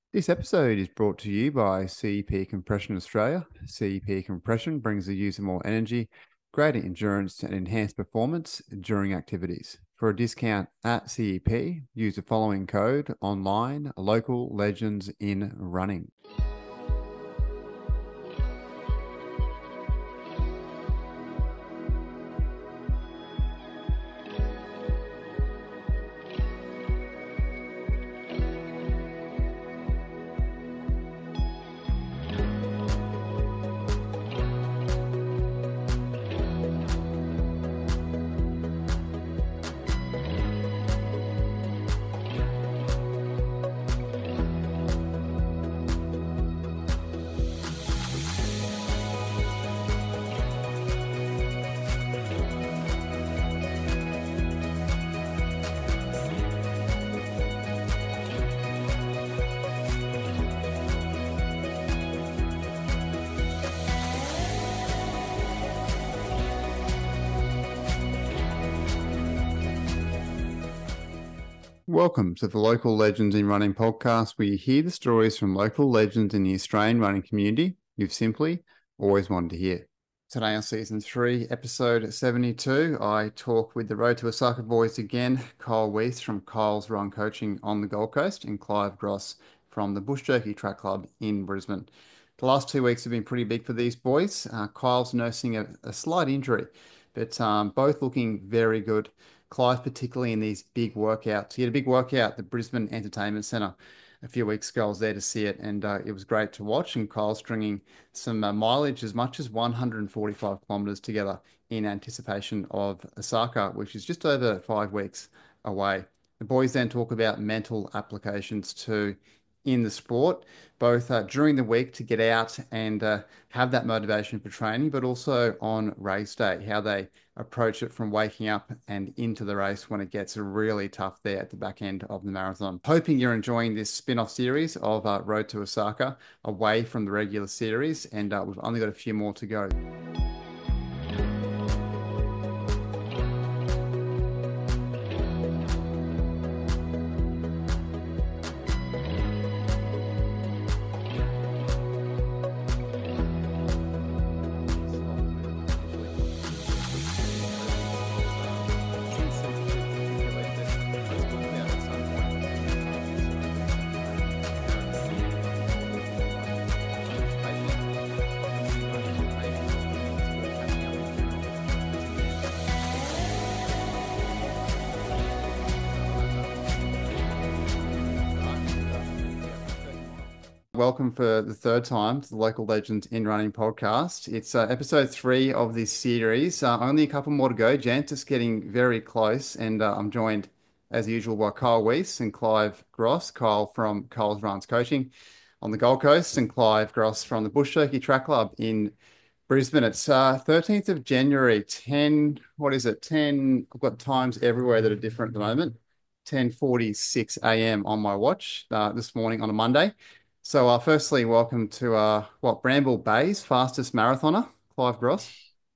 This episode is brought to you by CEP Compression Australia. CEP Compression brings the user more energy, greater endurance, and enhanced performance during activities. For a discount at CEP, use the following code online: Local Legends in Running. Welcome to the Local Legends in Running podcast, where you hear the stories from local legends in the Australian running community you've simply always wanted to hear. Today on season 3, episode 72, I talk with the Road to Osaka boys again, Kyle Weiss from Kyle's Run Coaching on the Gold Coast and Clive Gross from the Bush Jerky Track Club in Brisbane. The last 2 weeks have been pretty big for these boys. Kyle's nursing a slight injury, but both looking very good. Clive, particularly in these big workouts. He had a big workout at the Brisbane Entertainment Centre a few weeks ago. I was there to see it, and it was great to watch. And Kyle stringing some mileage as much as 145 kilometres together in anticipation of Osaka, which is just over 5 weeks away. The boys then talk about mental applications too in the sport, both during the week to get out and have that motivation for training, but also on race day, how they approach it from waking up and into the race when it gets really tough there at the back end of the marathon. Hoping you're enjoying this spin-off series of Road to Osaka away from the regular series, and we've only got a few more to go. Welcome for the third time to the Local Legends in Running podcast. It's episode 3 of this series. Only a couple more to go, Jan, just getting very close. And I'm joined, as usual, by Kyle Weiss and Clive Gross. Kyle from Kyle's Runs Coaching on the Gold Coast, and Clive Gross from the Bush Jerky Track Club in Brisbane. It's 13th of January, 10, what is it? 10, I've got times everywhere that are different at the moment. 10:46 a.m. on my watch this morning on a Monday. So, firstly, welcome to Bramble Bay's fastest marathoner, Clive Gross.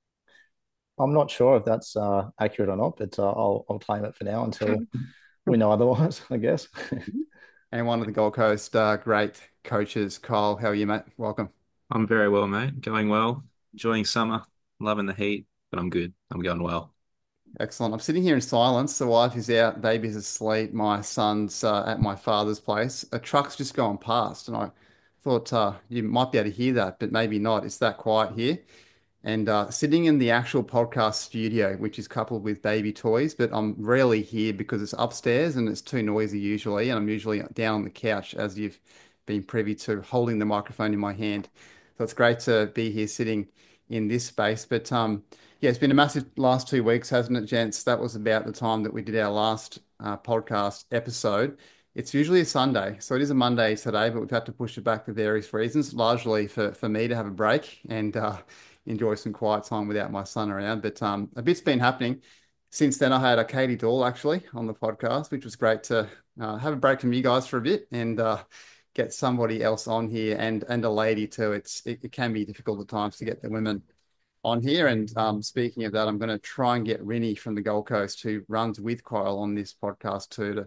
I'm not sure if that's accurate or not, but I'll claim it for now until we know otherwise, I guess. And one of the Gold Coast great coaches, Kyle. How are you, mate? Welcome. I'm very well, mate. Going well. Enjoying summer. Loving the heat, but I'm good. I'm going well. Excellent. I'm sitting here in silence. The wife is out, baby's asleep. My son's at my father's place. A truck's just gone past, and I thought you might be able to hear that, but maybe not. It's that quiet here. And sitting in the actual podcast studio, which is coupled with baby toys, but I'm rarely here because it's upstairs and it's too noisy usually. And I'm usually down on the couch, as you've been privy to, holding the microphone in my hand. So it's great to be here sitting in this space. But yeah, it's been a massive last 2 weeks, hasn't it, gents? That was about the time that we did our last podcast episode. It's usually a Sunday, so it is a Monday today, but we've had to push it back for various reasons, largely for me to have a break and enjoy some quiet time without my son around. But a bit's been happening. Since then, I had a Katie Doll actually on the podcast, which was great to have a break from you guys for a bit and get somebody else on here and a lady too. It can be difficult at times to get the women on here. And speaking of that, I'm going to try and get Rinny from the Gold Coast, who runs with Kyle on this podcast too, to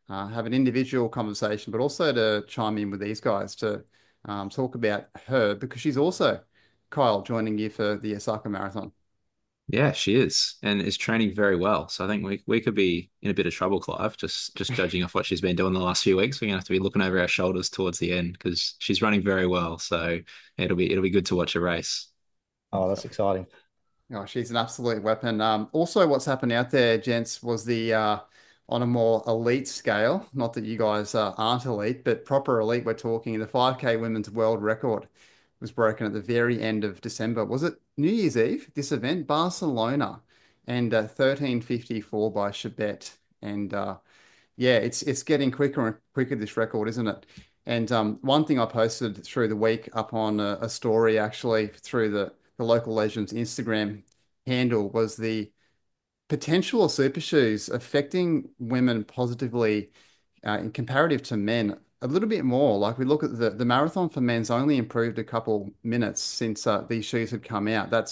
have an individual conversation, but also to chime in with these guys to talk about her because she's also, Kyle, joining you for the Osaka Marathon. Yeah, she is, and is training very well. So I think we could be in a bit of trouble, Clive. Just judging off what she's been doing the last few weeks, we're gonna have to be looking over our shoulders towards the end because she's running very well. So it'll be good to watch a race. Oh, that's exciting. Oh, she's an absolute weapon. Also, what's happened out there, gents, was the on a more elite scale. Not that you guys aren't elite, but proper elite. We're talking the 5K women's world record was broken at the very end of December. Was it New Year's Eve? This event, Barcelona, and 13:54 by Chebet. And yeah, it's getting quicker and quicker, this record, isn't it? And one thing I posted through the week up on a story actually through the local legends Instagram handle was the potential of super shoes affecting women positively in comparative to men a little bit more. Like we look at the marathon for men's only improved a couple minutes since these shoes had come out. That's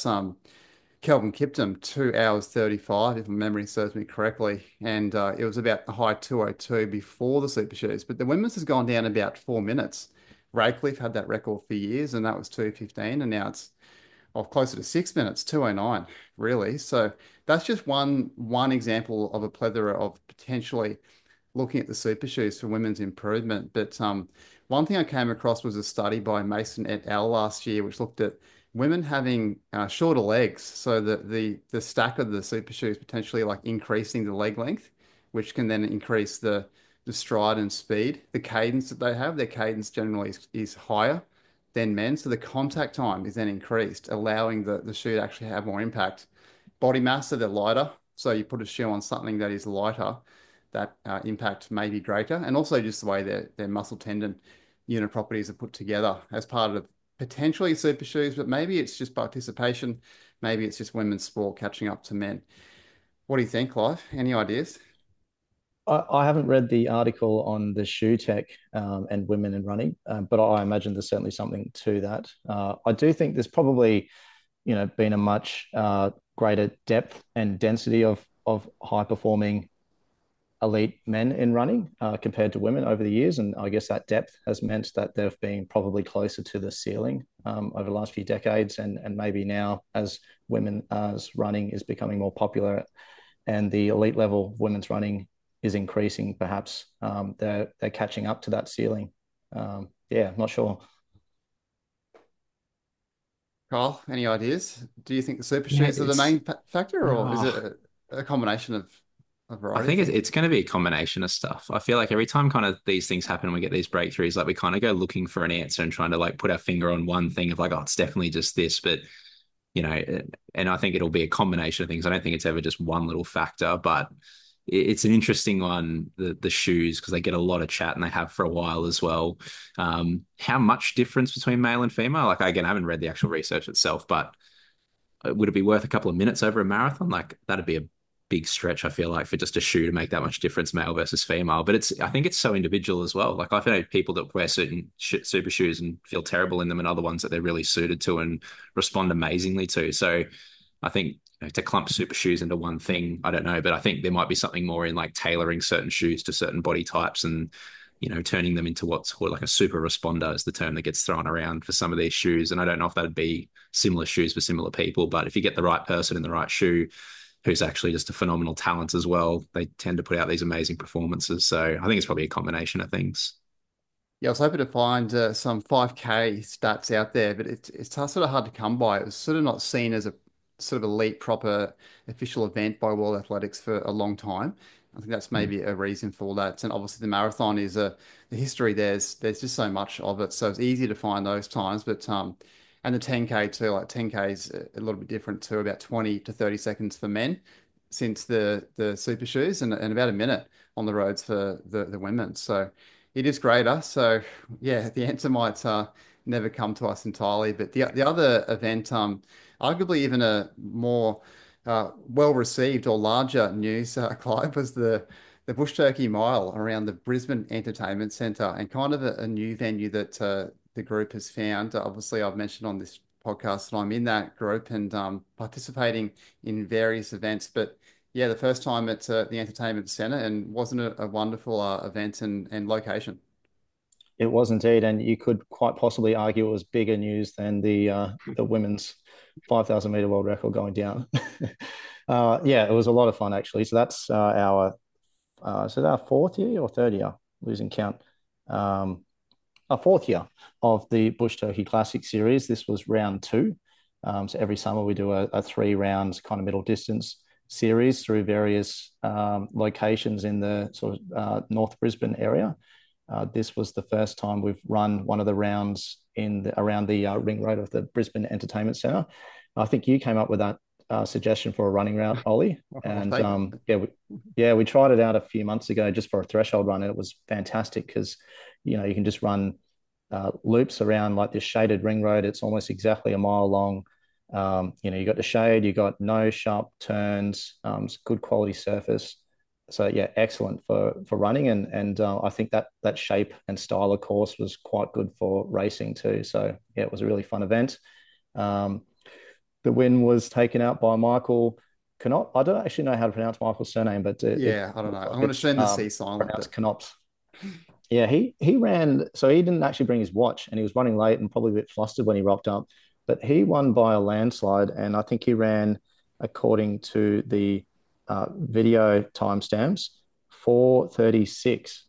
Kelvin Kiptum, 2 hours 35, if my memory serves me correctly. And it was about a high 2:02 before the super shoes. But the women's has gone down about 4 minutes. Raycliffe had that record for years, and that was 2:15. And now it's closer to 6 minutes, 2:09, really. So that's just one example of a plethora of potentially looking at the super shoes for women's improvement. But one thing I came across was a study by Mason et al. Last year, which looked at women having shorter legs. So the stack of the super shoes potentially like increasing the leg length, which can then increase the stride and speed. The cadence that they have, their cadence generally is higher than men. So the contact time is then increased, allowing the shoe to actually have more impact. Body mass, so they're lighter. So you put a shoe on something that is lighter, that impact may be greater. And also just the way their muscle tendon unit properties are put together as part of potentially super shoes, but maybe it's just participation. Maybe it's just women's sport catching up to men. What do you think, Clive? Any ideas? I haven't read the article on the shoe tech and women in running, but I imagine there's certainly something to that. I do think there's probably, been a much greater depth and density of high performing elite men in running compared to women over the years, and I guess that depth has meant that they've been probably closer to the ceiling over the last few decades, and maybe now as women as running is becoming more popular and the elite level of women's running is increasing, perhaps they're catching up to that ceiling. Yeah, not sure. Kyle, any ideas? Do you think the super Yeah, shoes are the main factor, or is it oh, a combination of a I variety of think it's, things? it's going to be a combination of stuff. I feel like every time kind of these things happen, we get these breakthroughs, like we kind of go looking for an answer and trying to like put our finger on one thing of like, oh, it's definitely just this. But and I think it'll be a combination of things. I don't think it's ever just one little factor, but it's an interesting one, the shoes, because they get a lot of chat and they have for a while as well. How much difference between male and female? Like, again, I haven't read the actual research itself, but would it be worth a couple of minutes over a marathon? Like, that'd be a big stretch, I feel like, for just a shoe to make that much difference, male versus female. But I think it's so individual as well. Like, I've known people that wear certain super shoes and feel terrible in them, and other ones that they're really suited to and respond amazingly to. So I think to clump super shoes into one thing, I don't know, but I think there might be something more in like tailoring certain shoes to certain body types and turning them into what's called like a super responder is the term that gets thrown around for some of these shoes. And I don't know if that'd be similar shoes for similar people, but if you get the right person in the right shoe who's actually just a phenomenal talent as well, they tend to put out these amazing performances. So I think it's probably a combination of things. Yeah, I was hoping to find some 5K stats out there, but it's sort of hard to come by. It was sort of not seen as a sort of elite, proper official event by World Athletics for a long time. I think that's Mm. maybe a reason for that. And obviously, the marathon is the history. There's just so much of it, so it's easy to find those times. But and the 10K too, like 10K is a little bit different too, about 20 to 30 seconds for men since the super shoes, and about a minute on the roads for the women. So it is greater. So yeah, the answer might never come to us entirely. But the other event, arguably even a more well received or larger news, Clive, was the Bush Turkey Mile around the Brisbane Entertainment Centre, and kind of a new venue that the group has found. Obviously, I've mentioned on this podcast that I'm in that group and participating in various events, but Yeah, the first time at the Entertainment Centre, and wasn't it a wonderful event and location? It was indeed, and you could quite possibly argue it was bigger news than the women's 5,000 meter world record going down. Yeah, it was a lot of fun actually. So that's our fourth year or third year, losing count. Um, our fourth year of the Bush Turkey Classic series. This was round two. So every summer we do a 3 round kind of middle distance series through various locations in the sort of North Brisbane area. This was the first time we've run one of the rounds around the ring road of the Brisbane Entertainment Centre. I think you came up with that suggestion for a running route, Ollie, and we tried it out a few months ago just for a threshold run, and it was fantastic because you can just run loops around like this shaded ring road. It's almost exactly a mile long. You got the shade, you got no sharp turns, it's good quality surface. So yeah, excellent for running, and I think that shape and style of course was quite good for racing too. So yeah, it was a really fun event. Um, the win was taken out by Michael Knop. I don't actually know how to pronounce Michael's surname, but it Yeah, I don't know. looks I'm like going to it's turn the C silent, pronounced but Knops. Yeah, he ran, so he didn't actually bring his watch, and he was running late and probably a bit flustered when he rocked up. But he won by a landslide, and I think he ran, according to the video timestamps, 4:36.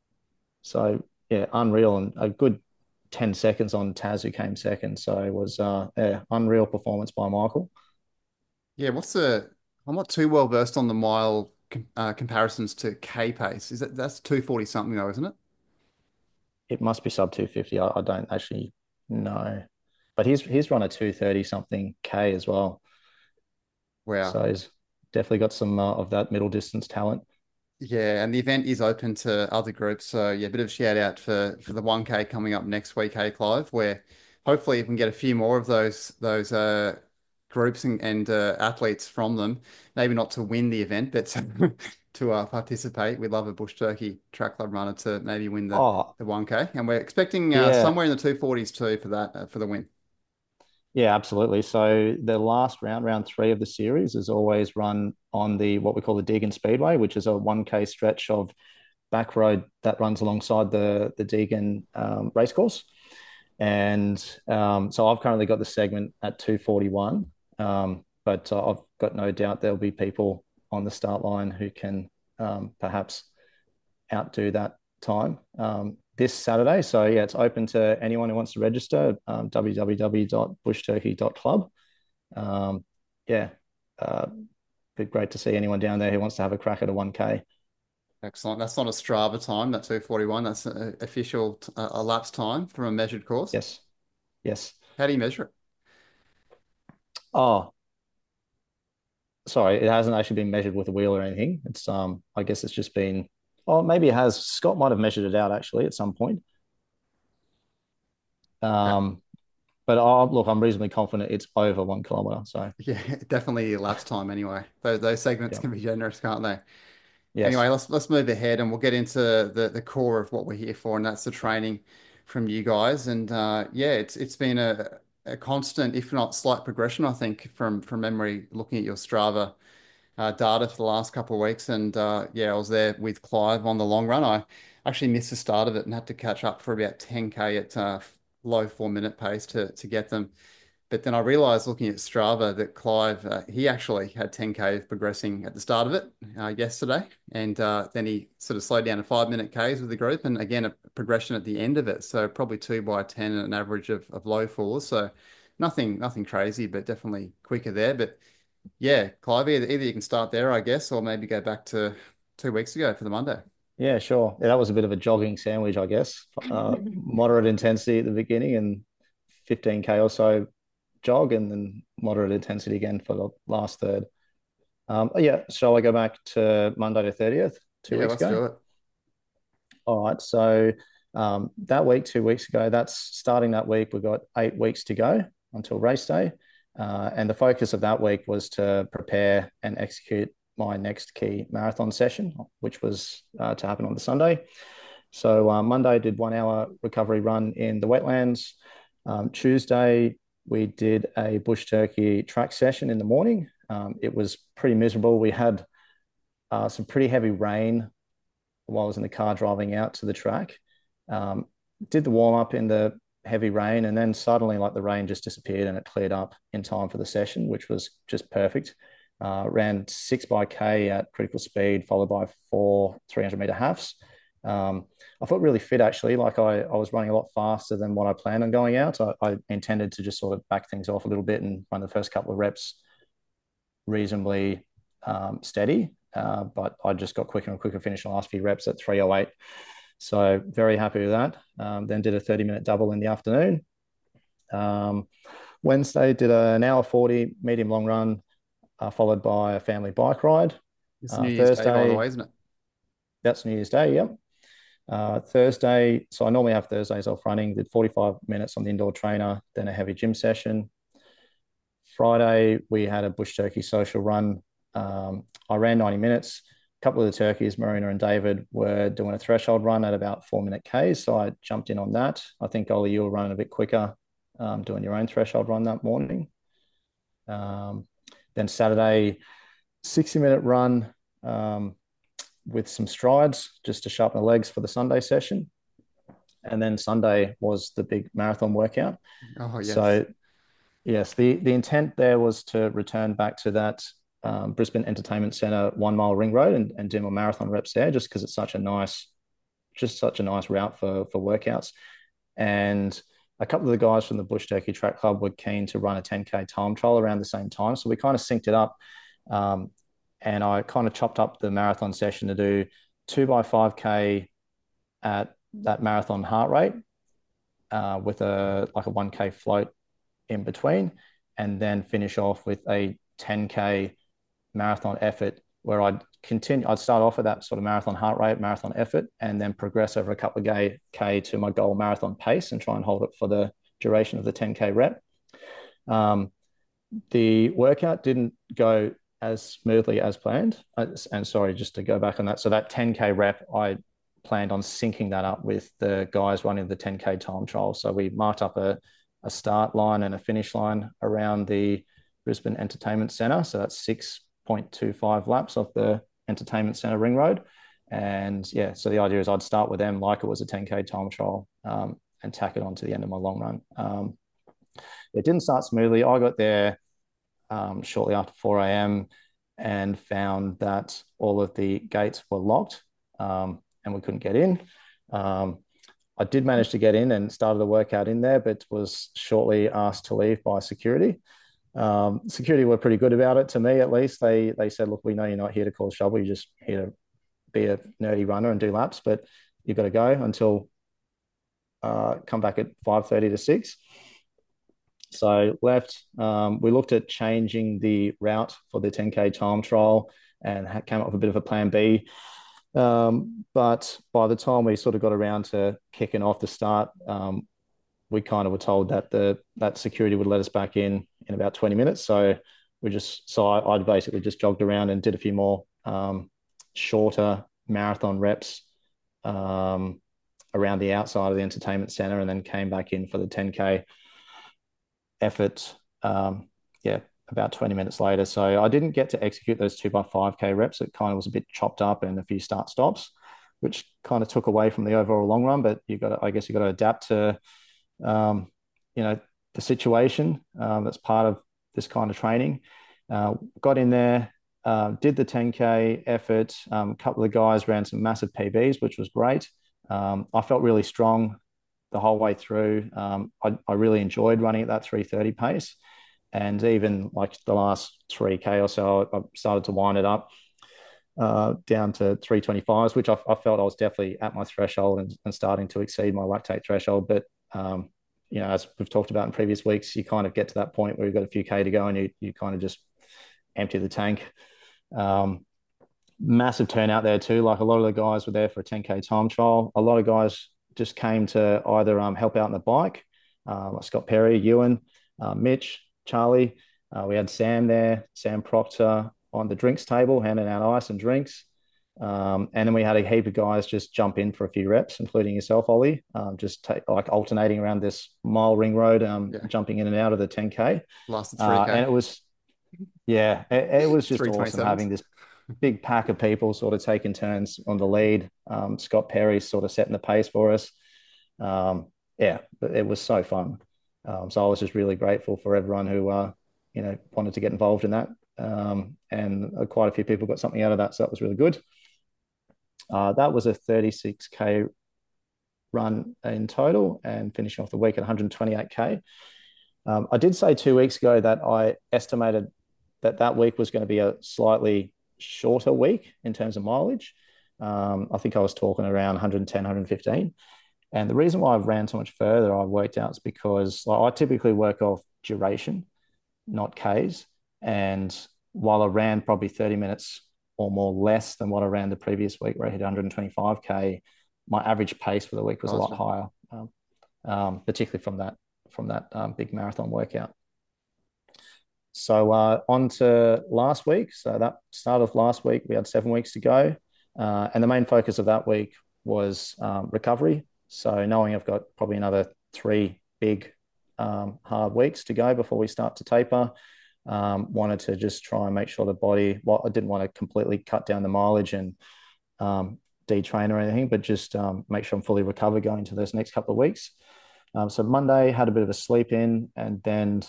So yeah, unreal, and a good 10 seconds on Taz, who came second. So it was unreal performance by Michael. yeah, I'm not too well versed on the mile comparisons to K pace. That's 240 something though, isn't it? It must be sub 250. I don't actually know. But he's run a 230 something K as well. Wow. So he's definitely got some of that middle distance talent. Yeah, and the event is open to other groups. So yeah, a bit of shout out for the 1K coming up next week, hey Clive, where hopefully you can get a few more of those groups and athletes from them. Maybe not to win the event, but to participate. We'd love a Bush Turkey Track Club runner to maybe win Oh, the 1K, and we're expecting yeah. somewhere in the 240s too for that for the win. Yeah, absolutely. So the last round, round three of the series, is always run on the what we call the Deagon Speedway, which is a 1K stretch of back road that runs alongside the Deagon racecourse. And so I've currently got the segment at 241, but I've got no doubt there'll be people on the start line who can perhaps outdo that time this Saturday. So yeah, it's open to anyone who wants to register. Www.bushturkey.club. Yeah, be great to see anyone down there who wants to have a crack at a 1K. Excellent. That's not a Strava time. That's 241. That's an official a lapse time from a measured course. Yes, yes. How do you measure it? Oh, sorry, it hasn't actually been measured with a wheel or anything. It's I guess it's just been. Oh, maybe it has. Scott might have measured it out actually at some point. Okay. But look, I'm reasonably confident it's over 1 kilometer. So Yeah, definitely elapsed time anyway. Those segments yeah, can be generous, can't they? Anyway, yes, let's move ahead and we'll get into the core of what we're here for, and that's the training from you guys. And yeah, it's been a constant, if not slight progression, I think, from memory, looking at your Strava data for the last couple of weeks. And yeah, I was there with Clive on the long run. I actually missed the start of it and had to catch up for about 10K at low 4 minute pace to get them. But then I realized looking at Strava that Clive, he actually had 10K of progressing at the start of it yesterday. And then he sort of slowed down to 5 minute Ks with the group. And again, a progression at the end of it. So probably 2 by 10 and an average of low fours. So nothing crazy, but definitely quicker there. But yeah, Clive, either you can start there, I guess, or maybe go back to 2 weeks ago for the Monday. yeah, sure. Yeah, that was a bit of a jogging sandwich, I guess. Moderate intensity at the beginning and 15K or so jog, and then moderate intensity again for the last third. Yeah, shall I go back to Monday to 30th, two Yeah, weeks let's ago? do it. All right. So that week, 2 weeks ago, that's starting that week. We've got 8 weeks to go until race day. And the focus of that week was to prepare and execute my next key marathon session, which was to happen on the Sunday. So Monday did 1 hour recovery run in the wetlands. Tuesday, we did a bush turkey track session in the morning. It was pretty miserable. We had some pretty heavy rain while I was in the car driving out to the track. Um, did the warm up in the heavy rain, and then suddenly, like, the rain just disappeared and it cleared up in time for the session, which was just perfect. Ran 6 by K at critical speed, followed by 4 300-meter halves. I felt really fit actually. Like I was running a lot faster than what I planned on going out. I intended to just sort of back things off a little bit and run the first couple of reps reasonably steady. But I just got quicker and quicker, finished the last few reps at 3:08. So very happy with that. Then did a 30-minute double in the afternoon. Wednesday did an hour 40 medium long run, followed by a family bike ride. It's New Year's Day, by the way, isn't it? That's New Year's Day, yep. Thursday, so I normally have Thursdays off running, did 45 minutes on the indoor trainer, then a heavy gym session. Friday, we had a bush turkey social run. I ran 90 minutes. A couple of the turkeys, Marina and David, were doing a threshold run at about 4-minute Ks, so I jumped in on that. I think, Ollie, you were running a bit quicker, doing your own threshold run that morning. Then Saturday, 60-minute run with some strides just to sharpen the legs for the Sunday session. And then Sunday was the big marathon workout. Oh, yes. So, yes, the intent there was to return back to that Brisbane Entertainment Centre 1 mile ring road and do my marathon reps there, just because it's such a nice route for workouts. And a couple of the guys from the Bush Turkey Track Club were keen to run a 10K time trial around the same time. So we kind of synced it up. And I kind of chopped up the marathon session to do 2x5K at that marathon heart rate with a 1K float in between, and then finish off with a 10K marathon effort where I'd start off at that sort of marathon heart rate, marathon effort, and then progress over a couple of K to my goal marathon pace and try and hold it for the duration of the 10K rep. The workout didn't go as smoothly as planned. And sorry, just to go back on that. So that 10K rep, I planned on syncing that up with the guys running the 10K time trial. So we marked up a start line and a finish line around the Brisbane Entertainment Centre. So that's 6.25 laps of the Entertainment Centre ring road. And yeah, so the idea is I'd start with them like it was a 10K time trial and tack it on to the end of my long run. It didn't start smoothly. I got there shortly after 4 a.m. and found that all of the gates were locked and we couldn't get in. I did manage to get in and started the workout in there, but was shortly asked to leave by security. Security were pretty good about it, to me at least. They said, look, we know you're not here to cause trouble. You're just here to be a nerdy runner and do laps, but you've got to go until come back at 5:30 to 6. So left. We looked at changing the route for the 10K time trial and came up with a bit of a plan B. But by the time we sort of got around to kicking off the start, we kind of were told that that security would let us back in about 20 minutes. So I basically just jogged around and did a few more shorter marathon reps around the outside of the entertainment center, and then came back in for the 10K effort. About 20 minutes later. So I didn't get to execute those 2x5K reps. It kind of was a bit chopped up and a few start stops, which kind of took away from the overall long run. But I guess you got to adapt to, the situation. That's part of this kind of training. Got in there, did the 10K effort. A couple of guys ran some massive PBs, which was great. I felt really strong the whole way through. I really enjoyed running at that 3:30 pace. And even like the last 3K or so, I started to wind it up down to 3:25s, which I felt I was definitely at my threshold and starting to exceed my lactate threshold. But, as we've talked about in previous weeks, you kind of get to that point where you've got a few K to go and you kind of just empty the tank. Massive turnout there too. Like, a lot of the guys were there for a 10K time trial. A lot of guys just came to either help out on the bike, like Scott Perry, Ewan, Mitch, Charlie. We had Sam there, Sam Proctor, on the drinks table, handing out ice and drinks. And then we had a heap of guys just jump in for a few reps, including yourself, Ollie, alternating around this mile ring road, jumping in and out of the 10K. Lasted 3K. And it was just awesome having this. big pack of people sort of taking turns on the lead. Scott Perry sort of setting the pace for us. Yeah, it was so fun. So I was just really grateful for everyone who wanted to get involved in that. And quite a few people got something out of that, so that was really good. That was a 36K run in total, and finishing off the week at 128K. I did say 2 weeks ago that I estimated that week was going to be a slightly shorter week in terms of mileage. I think I was talking around 110, 115. And the reason why I ran so much further, I worked out, is because I typically work off duration, not Ks. And while I ran probably 30 minutes or more less than what I ran the previous week, where I hit 125K, my average pace for the week was a lot higher, particularly from that big marathon workout. So on to last week. So that start of last week, we had 7 weeks to go. And the main focus of that week was recovery. So knowing I've got probably another 3 big hard weeks to go before we start to taper, wanted to just try and make sure the body, I didn't want to completely cut down the mileage and detrain or anything, but just make sure I'm fully recovered going into those next couple of weeks. So Monday had a bit of a sleep in, and then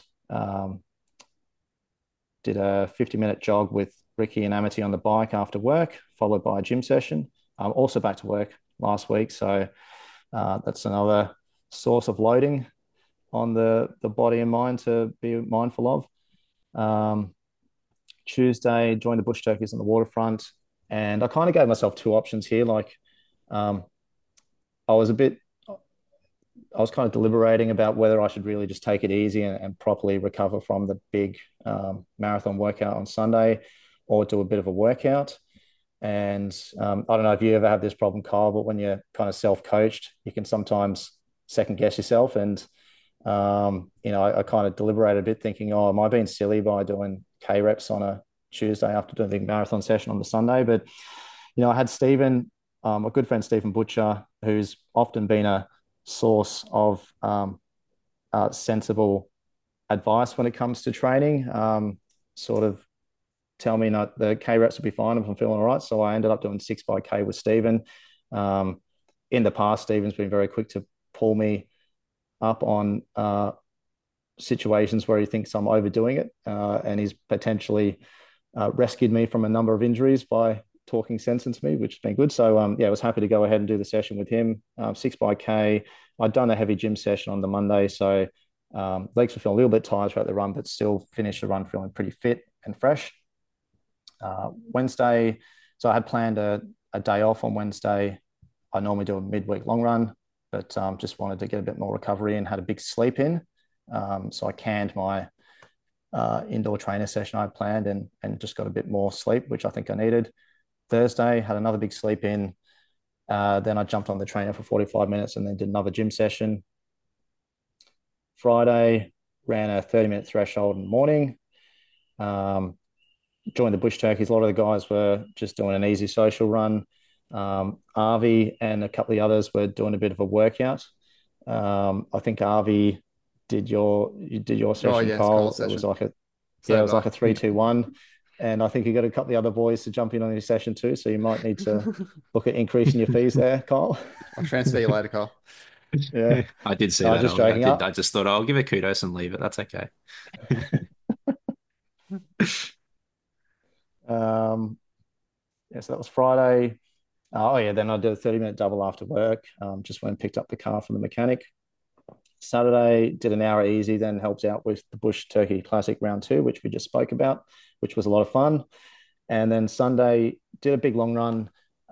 did a 50-minute jog with Ricky and Amity on the bike after work, followed by a gym session. Also back to work last week. So that's another source of loading on the body and mind to be mindful of. Tuesday, joined the bush turkeys on the waterfront. And I kind of gave myself 2 options here. Like I was kind of deliberating about whether I should really just take it easy and properly recover from the big marathon workout on Sunday, or do a bit of a workout. And I don't know if you ever have this problem, Kyle, but when you're kind of self-coached, you can sometimes second guess yourself. And, I kind of deliberated a bit thinking, am I being silly by doing K reps on a Tuesday after doing the marathon session on the Sunday? But, I had Stephen, my good friend, Stephen Butcher, who's often been a source of sensible advice when it comes to training, sort of tell me not the K reps will be fine if I'm feeling all right. So I ended up doing 6 by K with Stephen. In the past, Stephen's been very quick to pull me up on situations where he thinks I'm overdoing it, and he's potentially rescued me from a number of injuries by talking sense into me, which has been good. So I was happy to go ahead and do the session with him. 6 by K. I'd done a heavy gym session on the Monday, so legs were feeling a little bit tired throughout the run, but still finished the run feeling pretty fit and fresh. Wednesday, so I had planned a day off on Wednesday. I normally do a midweek long run, but just wanted to get a bit more recovery and had a big sleep in. So I canned my indoor trainer session I had planned and just got a bit more sleep, which I think I needed. Thursday, had another big sleep in. Then I jumped on the trainer for 45 minutes and then did another gym session. Friday, ran a 30-minute threshold in the morning. Joined the bush turkeys. A lot of the guys were just doing an easy social run. Arvi and a couple of the others were doing a bit of a workout. I think Arvi did your session, Kyle. It was like a 3-2-1. And I think you got a couple of the other boys to jump in on your session too. So you might need to look at increasing your fees there, Kyle. I'll transfer you later, Kyle. Yeah. I did see that. Just joking up. I just thought I'll give it kudos and leave it. That's okay. So that was Friday. Then I did a 30-minute double after work. Just went and picked up the car from the mechanic. Saturday, did an hour easy, then helped out with the Bush Turkey Classic Round 2, which we just spoke about, which was a lot of fun. And then Sunday, did a big long run.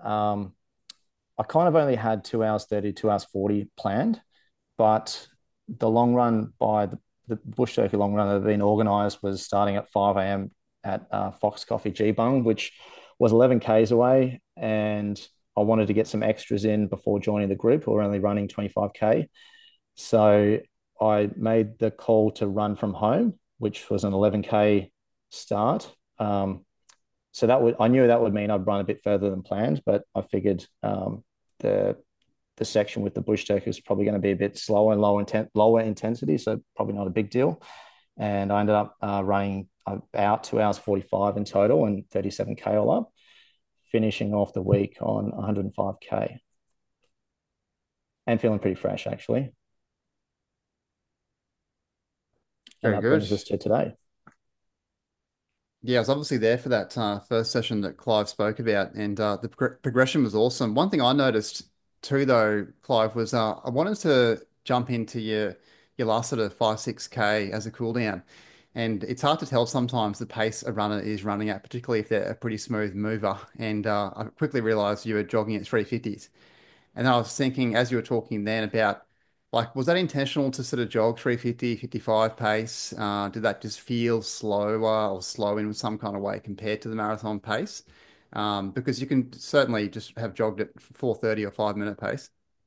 I kind of only had 2 hours 30, 2 hours 40 planned, but the long run by the Bush Turkey long run that had been organised was starting at 5 a.m. at Fox Coffee Geebung, which was 11 Ks away. And I wanted to get some extras in before joining the group who were only running 25K. So I made the call to run from home, which was an 11K start. So I knew that would mean I'd run a bit further than planned, but I figured the section with the bush turkey was probably going to be a bit slower and lower intensity, so probably not a big deal. And I ended up running about 2 hours 45 in total and 37K all up. finishing off the week on 105K and feeling pretty fresh, actually. And Very that good. brings us to today. Yeah, I was obviously there for that first session that Clive spoke about, and the progression was awesome. One thing I noticed too, though, Clive, was I wanted to jump into your last sort of 5, 6K as a cool down, and it's hard to tell sometimes the pace a runner is running at, particularly if they're a pretty smooth mover. And I quickly realised you were jogging at 350s. And then I was thinking, as you were talking then about, like, was that intentional to sort of jog 350, 55 pace? Did that just feel slower or slow in some kind of way compared to the marathon pace? Because you can certainly just have jogged at 4:30 or 5 minute pace.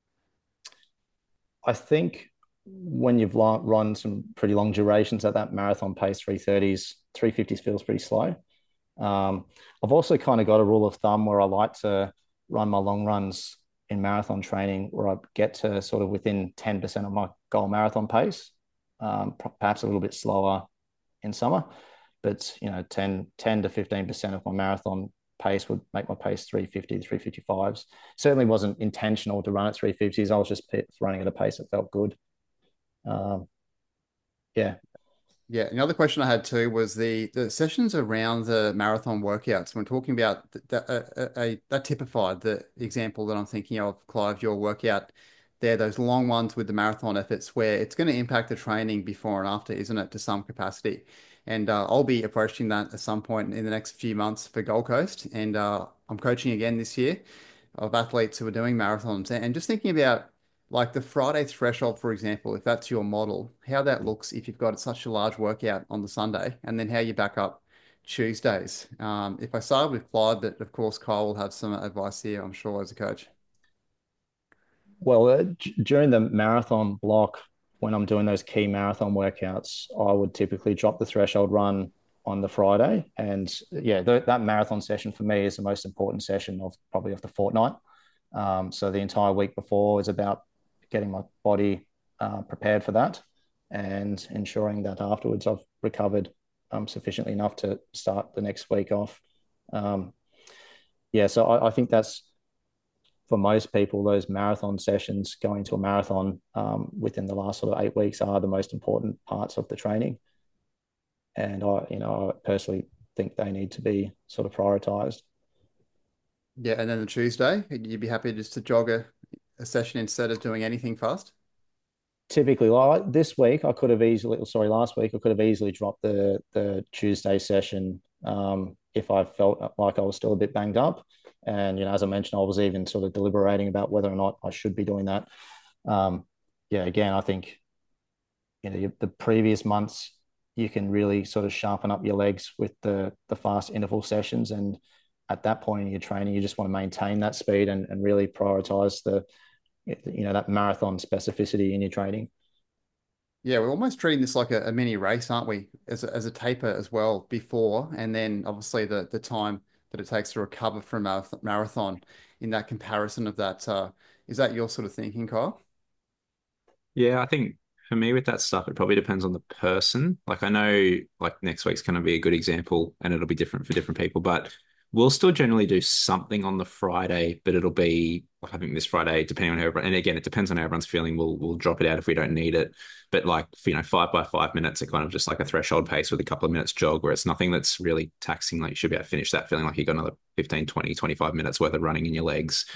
I think when you've run some pretty long durations at that marathon pace, 330s, 350s feels pretty slow. I've also kind of got a rule of thumb where I like to run my long runs in marathon training where I get to sort of within 10% of my goal marathon pace, perhaps a little bit slower in summer, but 10 to 15% of my marathon pace would make my pace 350 to 355s. Certainly wasn't intentional to run at 350s. I was just running at a pace that felt good. Yeah. Yeah, another question I had too was the sessions around the marathon workouts. When talking about that typified the example that I'm thinking of, Clive, your workout there, those long ones with the marathon efforts, where it's going to impact the training before and after, isn't it, to some capacity? And I'll be approaching that at some point in the next few months for Gold Coast, and I'm coaching again this year of athletes who are doing marathons, and just thinking about like the Friday threshold, for example, if that's your model, how that looks if you've got such a large workout on the Sunday, and then how you back up Tuesdays. If I start with Clyde, but of course Kyle will have some advice here, I'm sure, as a coach. Well, during the marathon block, when I'm doing those key marathon workouts, I would typically drop the threshold run on the Friday. And yeah, that marathon session for me is the most important session of probably of the fortnight. So the entire week before is about getting my body prepared for that and ensuring that afterwards I've recovered sufficiently enough to start the next week off. Yeah, so I think that's for most people, those marathon sessions, going to a marathon within the last sort of 8 weeks are the most important parts of the training. And I personally think they need to be sort of prioritized. Yeah, and then the Tuesday, you'd be happy just to jog a session instead of doing anything fast? Typically, like this week, I could have easily, sorry, last week, I could have easily dropped the Tuesday session if I felt like I was still a bit banged up. And, as I mentioned, I was even sort of deliberating about whether or not I should be doing that. Yeah, again, I think, the previous months, you can really sort of sharpen up your legs with the fast interval sessions. And at that point in your training, you just want to maintain that speed and really prioritize that marathon specificity in your training. Yeah, we're almost treating this like a mini race, aren't we? As a taper as well before, and then obviously the time that it takes to recover from a marathon in that comparison of that. Is that your sort of thinking, Kyle? Yeah, I think for me with that stuff, it probably depends on the person. Like I know like next week's going to be a good example and it'll be different for different people, but we'll still generally do something on the Friday, but it'll be like I think this Friday, depending on how everyone, and again, it depends on how everyone's feeling. We'll drop it out if we don't need it. But like, 5 by 5 minutes, it kind of just like a threshold pace with a couple of minutes jog where it's nothing that's really taxing. Like you should be able to finish that feeling like you got another 15, 20, 25 minutes worth of running in your legs.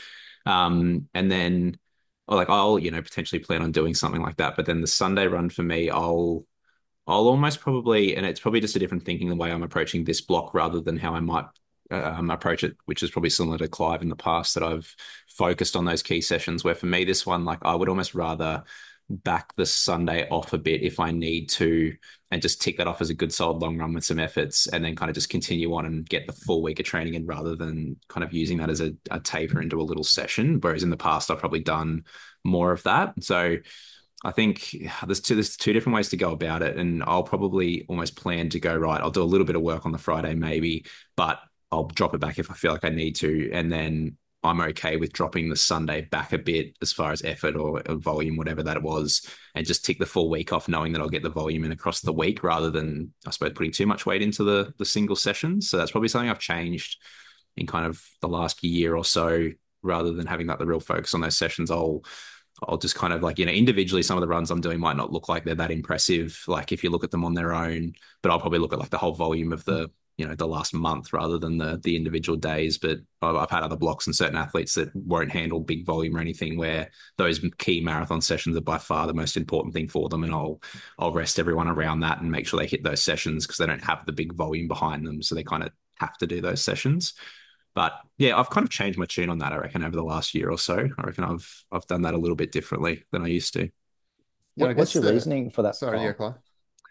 And then or like I'll, potentially plan on doing something like that. But then the Sunday run for me, I'll almost probably, and it's probably just a different thinking the way I'm approaching this block rather than how I might approach it, which is probably similar to Clive in the past that I've focused on those key sessions. Where for me, this one, like I would almost rather back the Sunday off a bit if I need to, and just tick that off as a good solid long run with some efforts, and then kind of just continue on and get the full week of training in rather than kind of using that as a taper into a little session. Whereas in the past, I've probably done more of that. So I think there's two different ways to go about it, and I'll probably almost plan to go right. I'll do a little bit of work on the Friday maybe, but I'll drop it back if I feel like I need to, and then I'm okay with dropping the Sunday back a bit as far as effort or volume, whatever that it was, and just tick the full week off, knowing that I'll get the volume in across the week rather than I suppose putting too much weight into the single sessions. So that's probably something I've changed in kind of the last year or so, rather than having that the real focus on those sessions. I'll just kind of like, individually, some of the runs I'm doing might not look like they're that impressive, like if you look at them on their own, but I'll probably look at like the whole volume of the last month rather than the individual days. But I've had other blocks and certain athletes that won't handle big volume or anything, where those key marathon sessions are by far the most important thing for them. And I'll rest everyone around that and make sure they hit those sessions, because they don't have the big volume behind them. So they kind of have to do those sessions. But yeah, I've kind of changed my tune on that, I reckon, over the last year or so. I reckon I've done that a little bit differently than I used to. Yeah, I What's guess your reasoning for that, sorry, yeah, Kyle? Clive.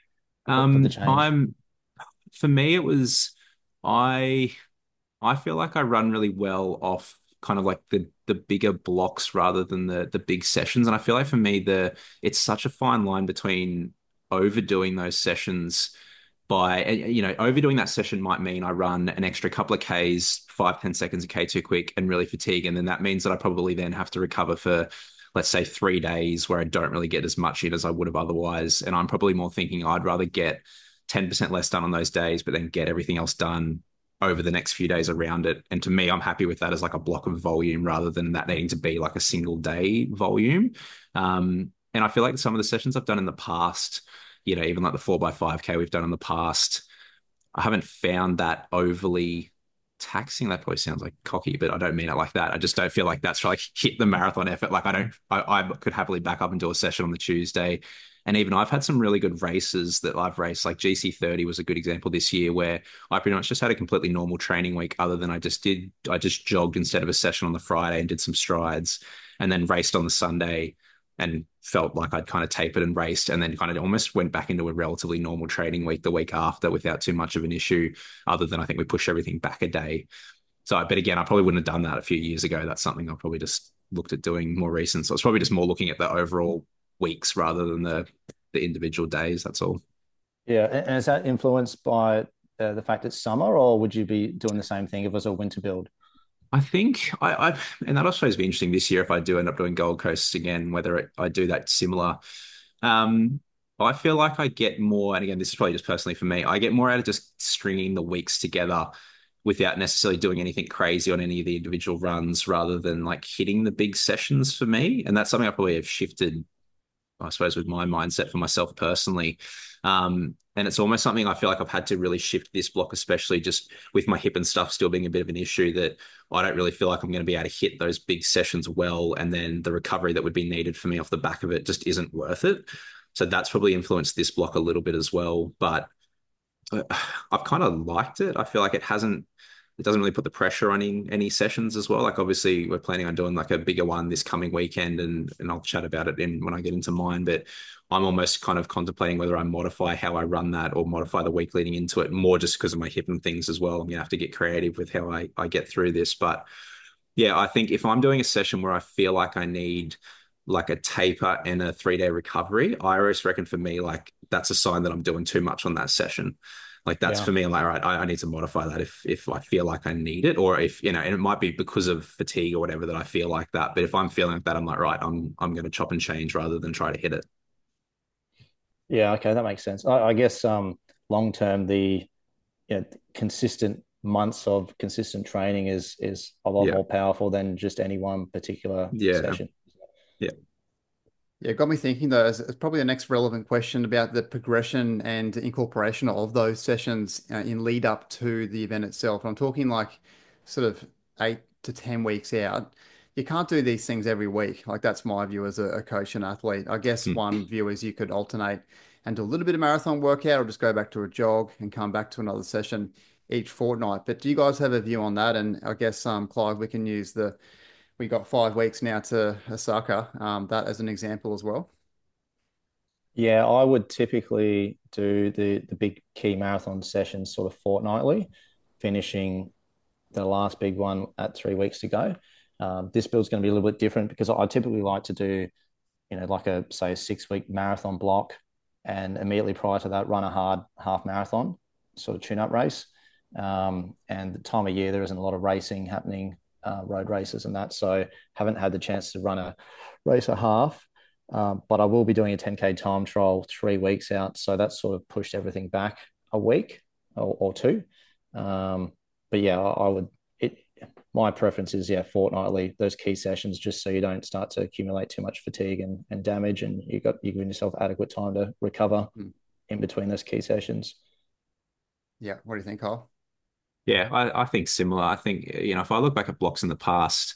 For the change? I'm For me, it was I I feel like I run really well off kind of like the bigger blocks rather than the big sessions. And I feel like for me, it's such a fine line between overdoing those sessions by, overdoing that session might mean I run an extra couple of Ks, 5, 10 seconds a K too quick and really fatigue. And then that means that I probably then have to recover for, let's say, 3 days where I don't really get as much in as I would have otherwise. And I'm probably more thinking I'd rather get 10% less done on those days, but then get everything else done over the next few days around it. And to me, I'm happy with that as like a block of volume rather than that needing to be like a single day volume. And I feel like some of the sessions I've done in the past, even like the 4x5K we've done in the past, I haven't found that overly taxing. That probably sounds like cocky, but I don't mean it like that. I just don't feel like that's like hit the marathon effort. Like I could happily back up and do a session on the Tuesday. And even I've had some really good races that I've raced, like GC30 was a good example this year, where I pretty much just had a completely normal training week, other than I just jogged instead of a session on the Friday and did some strides, and then raced on the Sunday and felt like I'd kind of tapered and raced, and then kind of almost went back into a relatively normal training week the week after without too much of an issue, other than I think we push everything back a day. So, but again, I probably wouldn't have done that a few years ago. That's something I probably just looked at doing more recent. So it's probably just more looking at the overall weeks rather than the individual days. That's all. Yeah, and is that influenced by the fact it's summer, or would you be doing the same thing if it was a winter build? I think and that'll suppose be interesting this year if I do end up doing Gold Coast again, whether I do that similar. Um, I feel like I get more, and again, this is probably just personally for me, I get more out of just stringing the weeks together without necessarily doing anything crazy on any of the individual runs, rather than like hitting the big sessions for me. And that's something I probably have shifted, I suppose, with my mindset for myself personally. And it's almost something I feel like I've had to really shift this block, especially just with my hip and stuff still being a bit of an issue, that I don't really feel like I'm going to be able to hit those big sessions well. And then the recovery that would be needed for me off the back of it just isn't worth it. So that's probably influenced this block a little bit as well. But I've kind of liked it. I feel like it doesn't really put the pressure on any sessions as well. Like obviously we're planning on doing like a bigger one this coming weekend, and I'll chat about it when I get into mine. But I'm almost kind of contemplating whether I modify how I run that or modify the week leading into it, more just because of my hip and things as well. I'm gonna have to get creative with how I get through this. But yeah, I think if I'm doing a session where I feel like I need like a taper and a 3 day recovery, I always reckon for me, like that's a sign that I'm doing too much on that session. Like that's Yeah. for me. I'm like, all right, I need to modify that if I feel like I need it, or if and it might be because of fatigue or whatever that I feel like that. But if I'm feeling like that, I'm like, right, I'm going to chop and change rather than try to hit it. Yeah, okay, that makes sense. I guess long term, the consistent months of consistent training is a lot Yeah, more powerful than just any one particular yeah, session. yeah, Yeah, it got me thinking though, it's probably the next relevant question about the progression and incorporation of those sessions in lead up to the event itself. I'm talking like sort of 8 to 10 weeks out. You can't do these things every week. Like that's my view as a coach and athlete. I guess Hmm. one view is you could alternate and do a little bit of marathon workout or just go back to a jog and come back to another session each fortnight. But do you guys have a view on that? And I guess, Clive, we can use we got 5 weeks now to Osaka, that as an example as well. Yeah, I would typically do the big key marathon sessions sort of fortnightly, finishing the last big one at 3 weeks to go. This build's going to be a little bit different because I typically like to do, like a say a 6 week marathon block, and immediately prior to that, run a hard half marathon sort of tune up race. And the time of year there isn't a lot of racing happening, road races and that, so haven't had the chance to run a race a half. But I will be doing a 10K time trial 3 weeks out, so that's sort of pushed everything back a week or two. But yeah, I would. my preference is, yeah, fortnightly, those key sessions, just so you don't start to accumulate too much fatigue and damage, and you're giving yourself adequate time to recover in between those key sessions. Yeah. What do you think, Kyle? Yeah, I think similar. I think, if I look back at blocks in the past,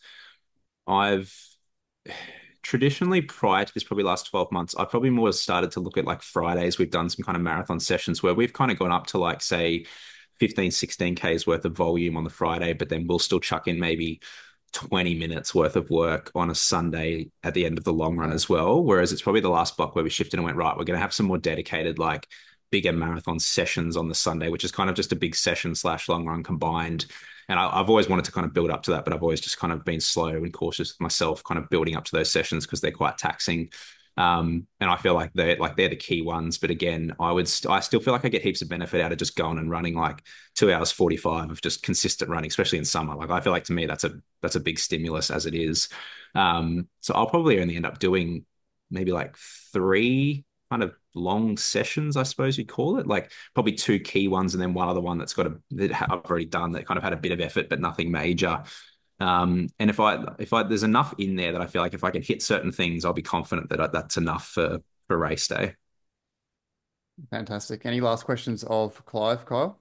I've traditionally prior to this, probably last 12 months, I've probably more started to look at like Fridays. We've done some kind of marathon sessions where we've kind of gone up to like, say, 15, 16Ks worth of volume on the Friday, but then we'll still chuck in maybe 20 minutes worth of work on a Sunday at the end of the long run as well. Whereas it's probably the last block where we shifted and went, right, we're going to have some more dedicated, like bigger marathon sessions on the Sunday, which is kind of just a big session slash long run combined. And I've always wanted to kind of build up to that, but I've always just kind of been slow and cautious with myself, kind of building up to those sessions because they're quite taxing. And I feel like they're the key ones. But again, I still feel like I get heaps of benefit out of just going and running like 2 hours 45 of just consistent running, especially in summer. Like I feel like to me that's a big stimulus as it is. So I'll probably only end up doing maybe like 3 kind of long sessions, I suppose you'd call it, like probably 2 key ones and then one other one that I've already done that kind of had a bit of effort but nothing major. And if I there's enough in there that I feel like if I can hit certain things, I'll be confident that that's enough for race day. Fantastic. Any last questions of Clive, Kyle?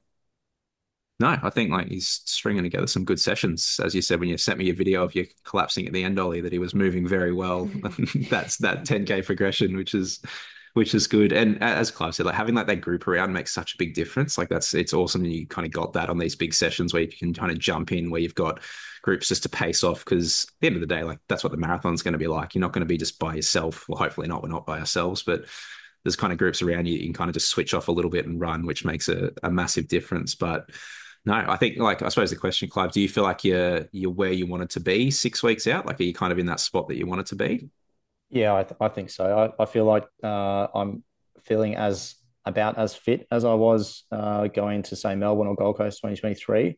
No, I think like he's stringing together some good sessions. As you said, when you sent me a video of you collapsing at the end, Ollie, that he was moving very well. That's that 10K progression, which is good. And as Clive said, like having like that group around makes such a big difference. Like it's awesome. You kind of got that on these big sessions where you can kind of jump in, where you've got groups just to pace off. Because at the end of the day, like that's what the marathon's going to be like. You're not going to be just by yourself. Well, hopefully not. We're not by ourselves, but there's kind of groups around you. You can kind of just switch off a little bit and run, which makes a massive difference. But no, I think like I suppose the question, Clive, do you feel like you're where you wanted to be 6 weeks out? Like, are you kind of in that spot that you wanted to be? Yeah, I think so. I feel like I'm feeling as about as fit as I was going to say Melbourne or Gold Coast 2023,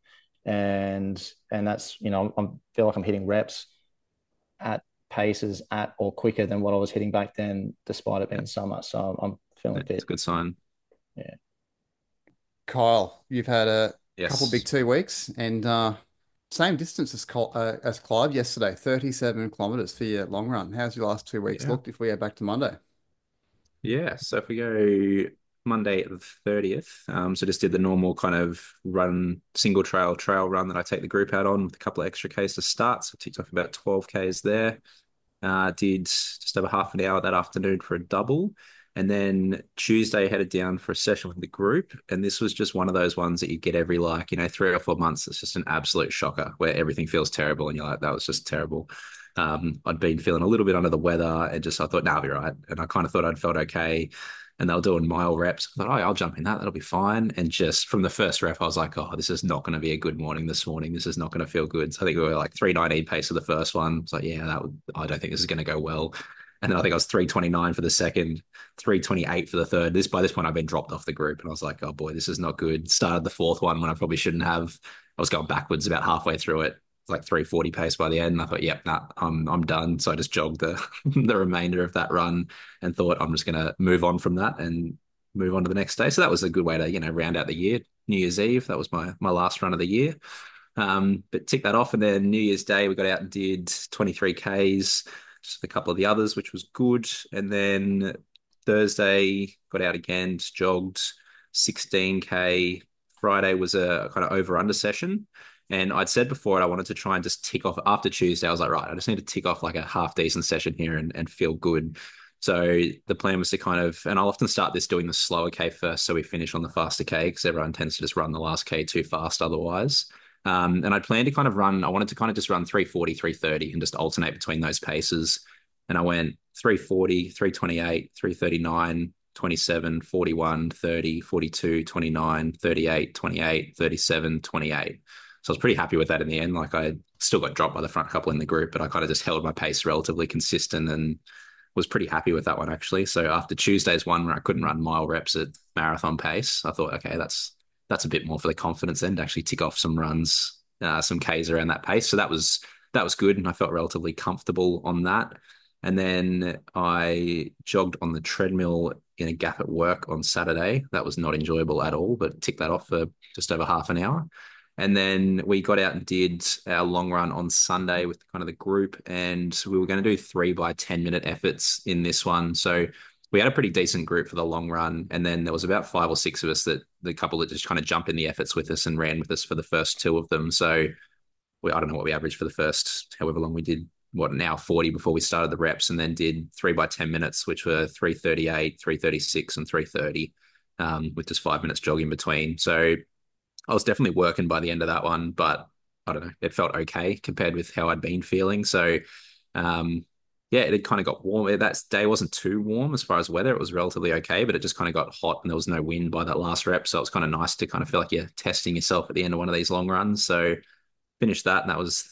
and that's I feel like I'm hitting reps at paces at or quicker than what I was hitting back then, despite it being summer. So I'm feeling That's fit. a good sign. Yeah. Kyle, you've had a couple big Yes. 2 weeks and same distance as Clive yesterday, 37 kilometers for your long run. How's your last 2 weeks Yeah. looked if we go back to Monday? Yeah. So if we go Monday the 30th, so just did the normal kind of run, single trail run that I take the group out on with a couple of extra Ks to start. So ticked off about 12 Ks there. Did just over half an hour that afternoon for a double. And then Tuesday headed down for a session with the group. And this was just one of those ones that you get every 3 or 4 months. It's just an absolute shocker where everything feels terrible. And you're like, that was just terrible. I'd been feeling a little bit under the weather and just I thought, nah, I'll be right. And I kind of thought I'd felt okay. And they were doing mile reps. I thought, oh, I'll jump in that. That'll be fine. And just from the first rep, I was like, oh, this is not going to be a good morning this morning. This is not going to feel good. So I think we were like 3:19 pace for the first one. It's like, yeah, I don't think this is going to go well. And then I think I was 3:29 for the second, 3:28 for the third. By this point, I've been dropped off the group. And I was like, oh boy, this is not good. Started the fourth one when I probably shouldn't have. I was going backwards about halfway through it. Like 3:40 pace by the end. And I thought, yep, nah, I'm done. So I just jogged the the remainder of that run and thought I'm just gonna move on from that and move on to the next day. So that was a good way to, round out the year. New Year's Eve, that was my last run of the year. But tick that off, and then New Year's Day we got out and did 23 Ks, just a couple of the others, which was good. And then Thursday got out again, just jogged 16K. Friday was a kind of over under session. And I'd said before I wanted to try and just tick off after Tuesday. I was like, right, I just need to tick off like a half decent session here and feel good. So the plan was to kind of, and I'll often start this doing the slower K first, so we finish on the faster K because everyone tends to just run the last K too fast otherwise. And I planned to kind of run, I wanted to kind of just run 3:40, 3:30 and just alternate between those paces. And I went 3:40, 3:28, 3:39, 27, 41, 30, 42, 29, 38, 28, 37, 28. So I was pretty happy with that in the end. Like I still got dropped by the front couple in the group, but I kind of just held my pace relatively consistent and was pretty happy with that one actually. So after Tuesday's one where I couldn't run mile reps at marathon pace, I thought, okay, that's a bit more for the confidence then to actually tick off some runs, some Ks around that pace. So that was good, and I felt relatively comfortable on that. And then I jogged on the treadmill in a gap at work on Saturday. That was not enjoyable at all, but ticked that off for just over half an hour. And then we got out and did our long run on Sunday with kind of the group, and we were going to do 3 by 10 minute efforts in this one. So we had a pretty decent group for the long run. And then there was about 5 or 6 of us, that the couple that just kind of jumped in the efforts with us and ran with us for the first two of them. So I don't know what we averaged for the first, however long we did, what, an hour 40 before we started the reps, and then did 3 by 10 minutes, which were 3:38, 3:36, and 3:30, with just 5 minutes jog in between. So I was definitely working by the end of that one, but I don't know, it felt okay compared with how I'd been feeling. So, yeah, it had kind of got warm. That day wasn't too warm as far as weather. It was relatively okay, but it just kind of got hot and there was no wind by that last rep. So it was kind of nice to kind of feel like you're testing yourself at the end of one of these long runs. So finished that, and that was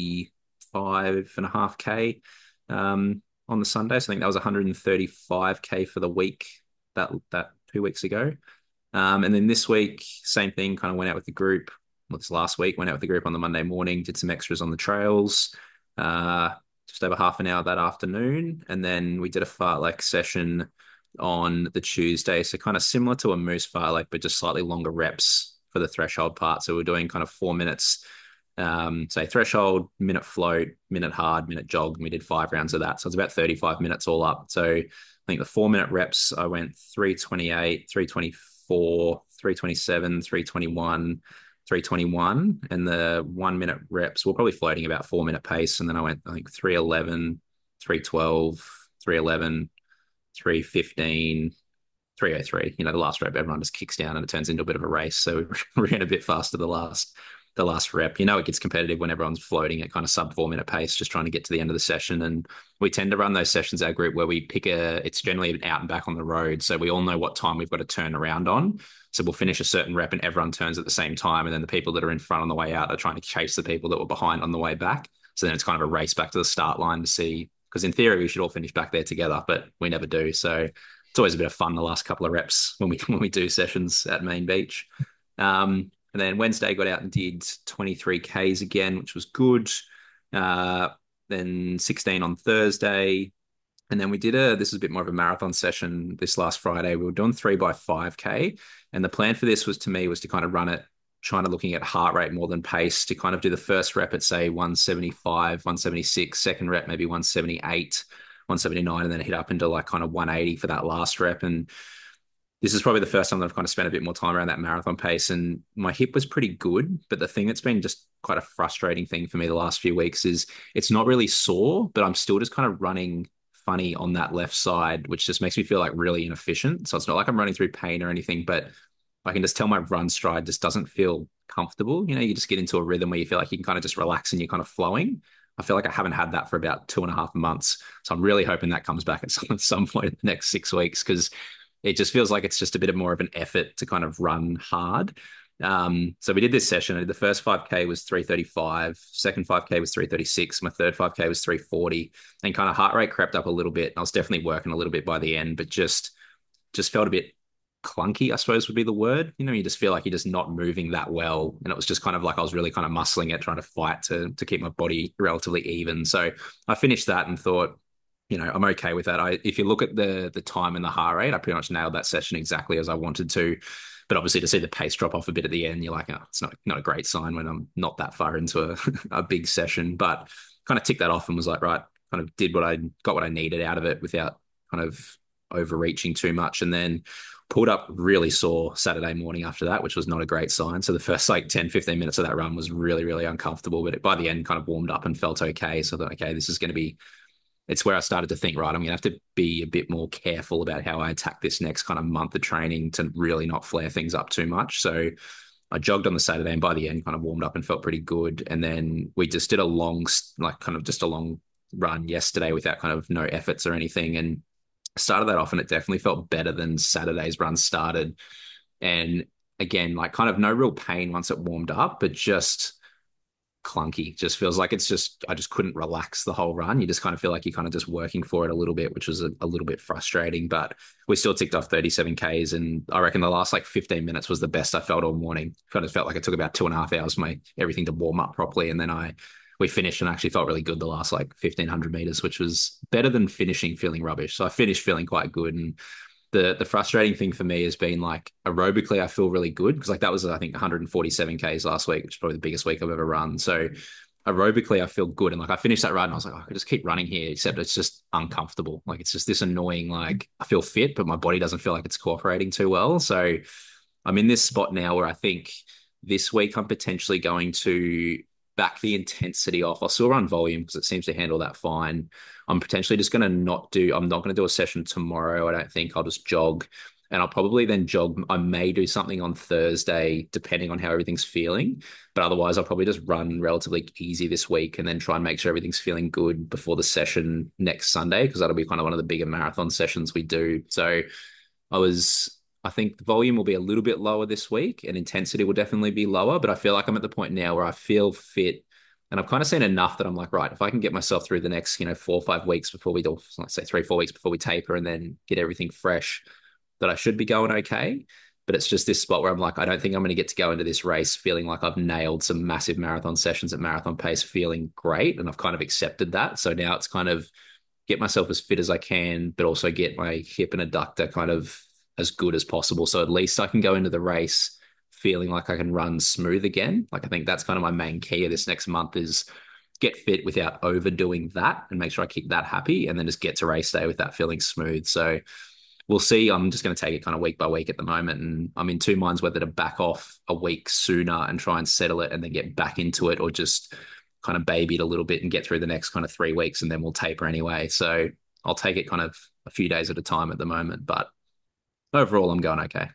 35.5K on the Sunday. So I think that was 135K for the week that 2 weeks ago. And then this week, same thing, kind of went out with the group. Well, this last week, went out with the group on the Monday morning, did some extras on the trails, just over half an hour that afternoon. And then we did a fartlek session on the Tuesday. So kind of similar to a moose fartlek, but just slightly longer reps for the threshold part. So we're doing kind of 4 minutes, say threshold, minute float, minute hard, minute jog. And we did 5 rounds of that. So it's about 35 minutes all up. So I think the 4 minute reps, I went 3:28, 3:24, 3:27, 3:21, 3:21. And the 1 minute reps, we're probably floating about 4 minute pace. And then I went, I think 3:11, 3:12, 3:11, 3:15, 3:03. The last rep, everyone just kicks down and it turns into a bit of a race. So we ran a bit faster the last rep. It gets competitive when everyone's floating at kind of sub 4 minute pace, just trying to get to the end of the session. And we tend to run those sessions, our group, where we pick it's generally an out and back on the road. So we all know what time we've got to turn around on. So we'll finish a certain rep and everyone turns at the same time. And then the people that are in front on the way out are trying to chase the people that were behind on the way back. So then it's kind of a race back to the start line to see, because in theory we should all finish back there together, but we never do. So it's always a bit of fun the last couple of reps when we do sessions at Main Beach. And then Wednesday got out and did 23Ks again, which was good. Then 16 on Thursday. And then we did this is a bit more of a marathon session this last Friday. We were doing 3 by 5K. And the plan for this was to kind of run it, trying to looking at heart rate more than pace, to kind of do the first rep at, say, 175, 176, second rep, maybe 178, 179, and then hit up into like kind of 180 for that last rep. And this is probably the first time that I've kind of spent a bit more time around that marathon pace, and my hip was pretty good. But the thing that's been just quite a frustrating thing for me the last few weeks is it's not really sore, but I'm still just kind of running funny on that left side, which just makes me feel like really inefficient. So it's not like I'm running through pain or anything, but I can just tell my run stride just doesn't feel comfortable. You just get into a rhythm where you feel like you can kind of just relax and you're kind of flowing. I feel like I haven't had that for about 2.5 months. So I'm really hoping that comes back at some point in the next 6 weeks, because it just feels like it's just a bit more of an effort to kind of run hard. So we did this session. The first 5K was 3:35. Second 5K was 3:36. My third 5K was 3:40. And kind of heart rate crept up a little bit. I was definitely working a little bit by the end, but just felt a bit clunky, I suppose would be the word. You just feel like you're just not moving that well. And it was just kind of like I was really kind of muscling it, trying to fight to keep my body relatively even. So I finished that and thought, I'm okay with that. If you look at the time and the heart rate, I pretty much nailed that session exactly as I wanted to. But obviously to see the pace drop off a bit at the end, you're like, oh, it's not a great sign when I'm not that far into a big session. But kind of ticked that off and was like, right, kind of got what I needed out of it without kind of overreaching too much. And then pulled up really sore Saturday morning after that, which was not a great sign. So the first 10, 15 minutes of that run was really, really uncomfortable. But by the end, kind of warmed up and felt okay. So I thought, okay, this is going to be, it's where I started to think, right, I'm going to have to be a bit more careful about how I attack this next kind of month of training to really not flare things up too much. So I jogged on the Saturday and by the end kind of warmed up and felt pretty good. And then we just did a long run yesterday without kind of no efforts or anything. And started that off and it definitely felt better than Saturday's run started. And again, kind of no real pain once it warmed up, but just clunky. Just feels like I just couldn't relax the whole run. You just kind of feel like you're kind of just working for it a little bit, which was a little bit frustrating, but we still ticked off 37Ks. And I reckon the last 15 minutes was the best I felt all morning. Kind of felt like it took about 2.5 hours for everything to warm up properly. And then we finished and actually felt really good the last 1,500 meters, which was better than finishing feeling rubbish. So I finished feeling quite good. And The frustrating thing for me has been like aerobically, I feel really good because like that was I think 147 Ks last week, which is probably the biggest week I've ever run. So aerobically, I feel good, and like I finished that run, and I was like, oh, I could just keep running here, except it's just uncomfortable. Like it's just this annoying. Like I feel fit, but my body doesn't feel like it's cooperating too well. So I'm in this spot now where I think this week I'm potentially going to back the intensity off. I'll still run volume because it seems to handle that fine. I'm potentially just going to I'm not going to do a session tomorrow. I don't think I'll just jog and I'll probably then jog. I may do something on Thursday, depending on how everything's feeling. But otherwise, I'll probably just run relatively easy this week and then try and make sure everything's feeling good before the session next Sunday, because that'll be kind of one of the bigger marathon sessions we do. So I think the volume will be a little bit lower this week and intensity will definitely be lower. But I feel like I'm at the point now where I feel fit and I've kind of seen enough that I'm like, right, if I can get myself through the next, 4 or 5 weeks before we do, let's say 3 or 4 weeks before we taper and then get everything fresh, that I should be going okay. But it's just this spot where I'm like, I don't think I'm going to get to go into this race feeling like I've nailed some massive marathon sessions at marathon pace, feeling great. And I've kind of accepted that. So now it's kind of get myself as fit as I can, but also get my hip and adductor kind of as good as possible. So at least I can go into the race feeling like I can run smooth again. Like I think that's kind of my main key of this next month is get fit without overdoing that and make sure I keep that happy and then just get to race day with that feeling smooth. So we'll see. I'm just going to take it kind of week by week at the moment. And I'm in two minds whether to back off a week sooner and try and settle it and then get back into it, or just kind of baby it a little bit and get through the next kind of 3 weeks and then we'll taper anyway. So I'll take it kind of a few days at a time at the moment. But overall, I'm going okay.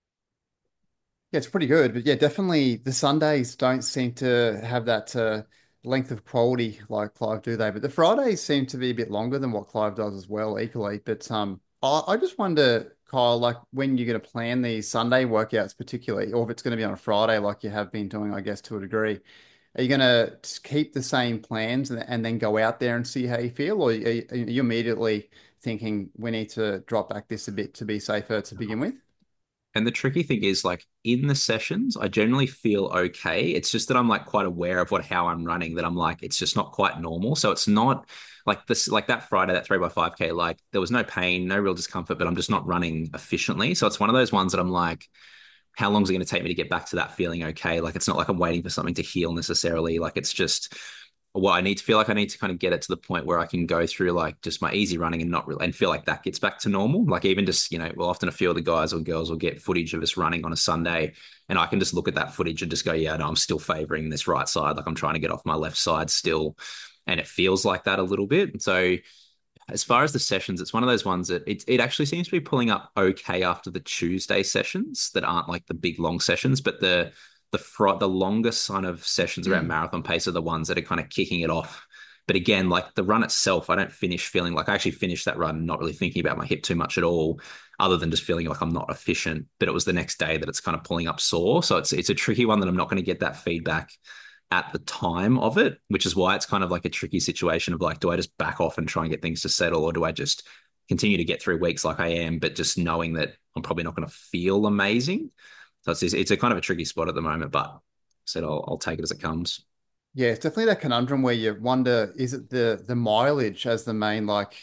Yeah, it's pretty good, but yeah, definitely the Sundays don't seem to have that length of quality like Clive do they? But the Fridays seem to be a bit longer than what Clive does as well, equally. But I just wonder, Kyle, like when you're going to plan these Sunday workouts, particularly, or if it's going to be on a Friday, like you have been doing, I guess, to a degree. Are you going to keep the same plans and then go out there and see how you feel, or are you immediately thinking we need to drop back this a bit to be safer to begin with? And the tricky thing is like in the sessions, I generally feel okay. It's just that I'm like quite aware of how I'm running, that I'm like, it's just not quite normal. So it's not like this, like that Friday, that 3x5K, like there was no pain, no real discomfort, but I'm just not running efficiently. So it's one of those ones that I'm like, how long is it going to take me to get back to that feeling okay? Like it's not like I'm waiting for something to heal necessarily. Like it's just well, I need to feel like I need to kind of get it to the point where I can go through like just my easy running and not really and feel like that gets back to normal. Like even just, well, often a few of the guys or girls will get footage of us running on a Sunday and I can just look at that footage and just go, yeah, no, I'm still favoring this right side. Like I'm trying to get off my left side still. And it feels like that a little bit. So as far as the sessions, it's one of those ones that it actually seems to be pulling up okay after the Tuesday sessions that aren't like the big long sessions, but the longest kind of sessions around marathon pace are the ones that are kind of kicking it off. But again, like the run itself, I don't finish feeling like I actually finished that run not really thinking about my hip too much at all, other than just feeling like I'm not efficient. But it was the next day that it's kind of pulling up sore. So it's a tricky one that I'm not going to get that feedback at the time of it, which is why it's kind of like a tricky situation of like, do I just back off and try and get things to settle, or do I just continue to get through weeks like I am, but just knowing that I'm probably not going to feel amazing. So it's a kind of a tricky spot at the moment, but I said I'll take it as it comes. Yeah, it's definitely that conundrum where you wonder, is it the mileage as the main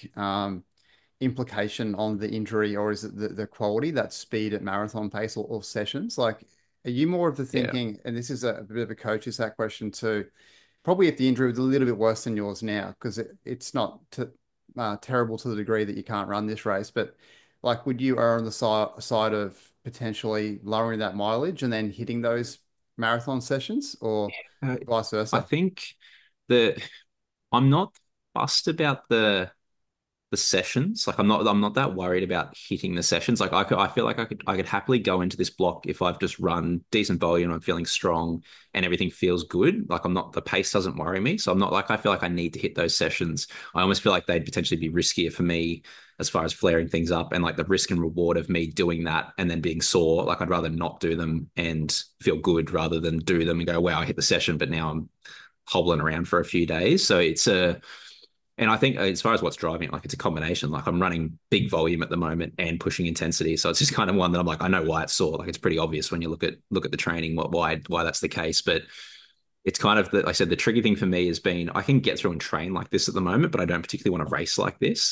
implication on the injury, or is it the quality, that speed at marathon pace or sessions? Like, are you more of the Yeah. thinking, and this is a bit of a coach's that question too, probably if the injury was a little bit worse than yours now, because it's not terrible to the degree that you can't run this race, but like, would you err on the side of potentially lowering that mileage and then hitting those marathon sessions, or Uh, vice I versa? think that I'm not fussed about the sessions. Like I'm not that worried about hitting the sessions. Like I feel like I could happily go into this block if I've just run decent volume, I'm feeling strong and everything feels good. Like I'm not the pace doesn't worry me. So I'm not like I feel like I need to hit those sessions. I almost feel like they'd potentially be riskier for me as far as flaring things up, and like the risk and reward of me doing that and then being sore. Like I'd rather not do them and feel good rather than do them and go, wow, I hit the session, but now I'm hobbling around for a few days. So and I think as far as what's driving it, like it's a combination. Like I'm running big volume at the moment and pushing intensity, so it's just kind of one that I'm like, I know why it's sore. Like it's pretty obvious when you look at the training, why that's the case. But it's kind of like I said, the tricky thing for me has been I can get through and train like this at the moment, but I don't particularly want to race like this.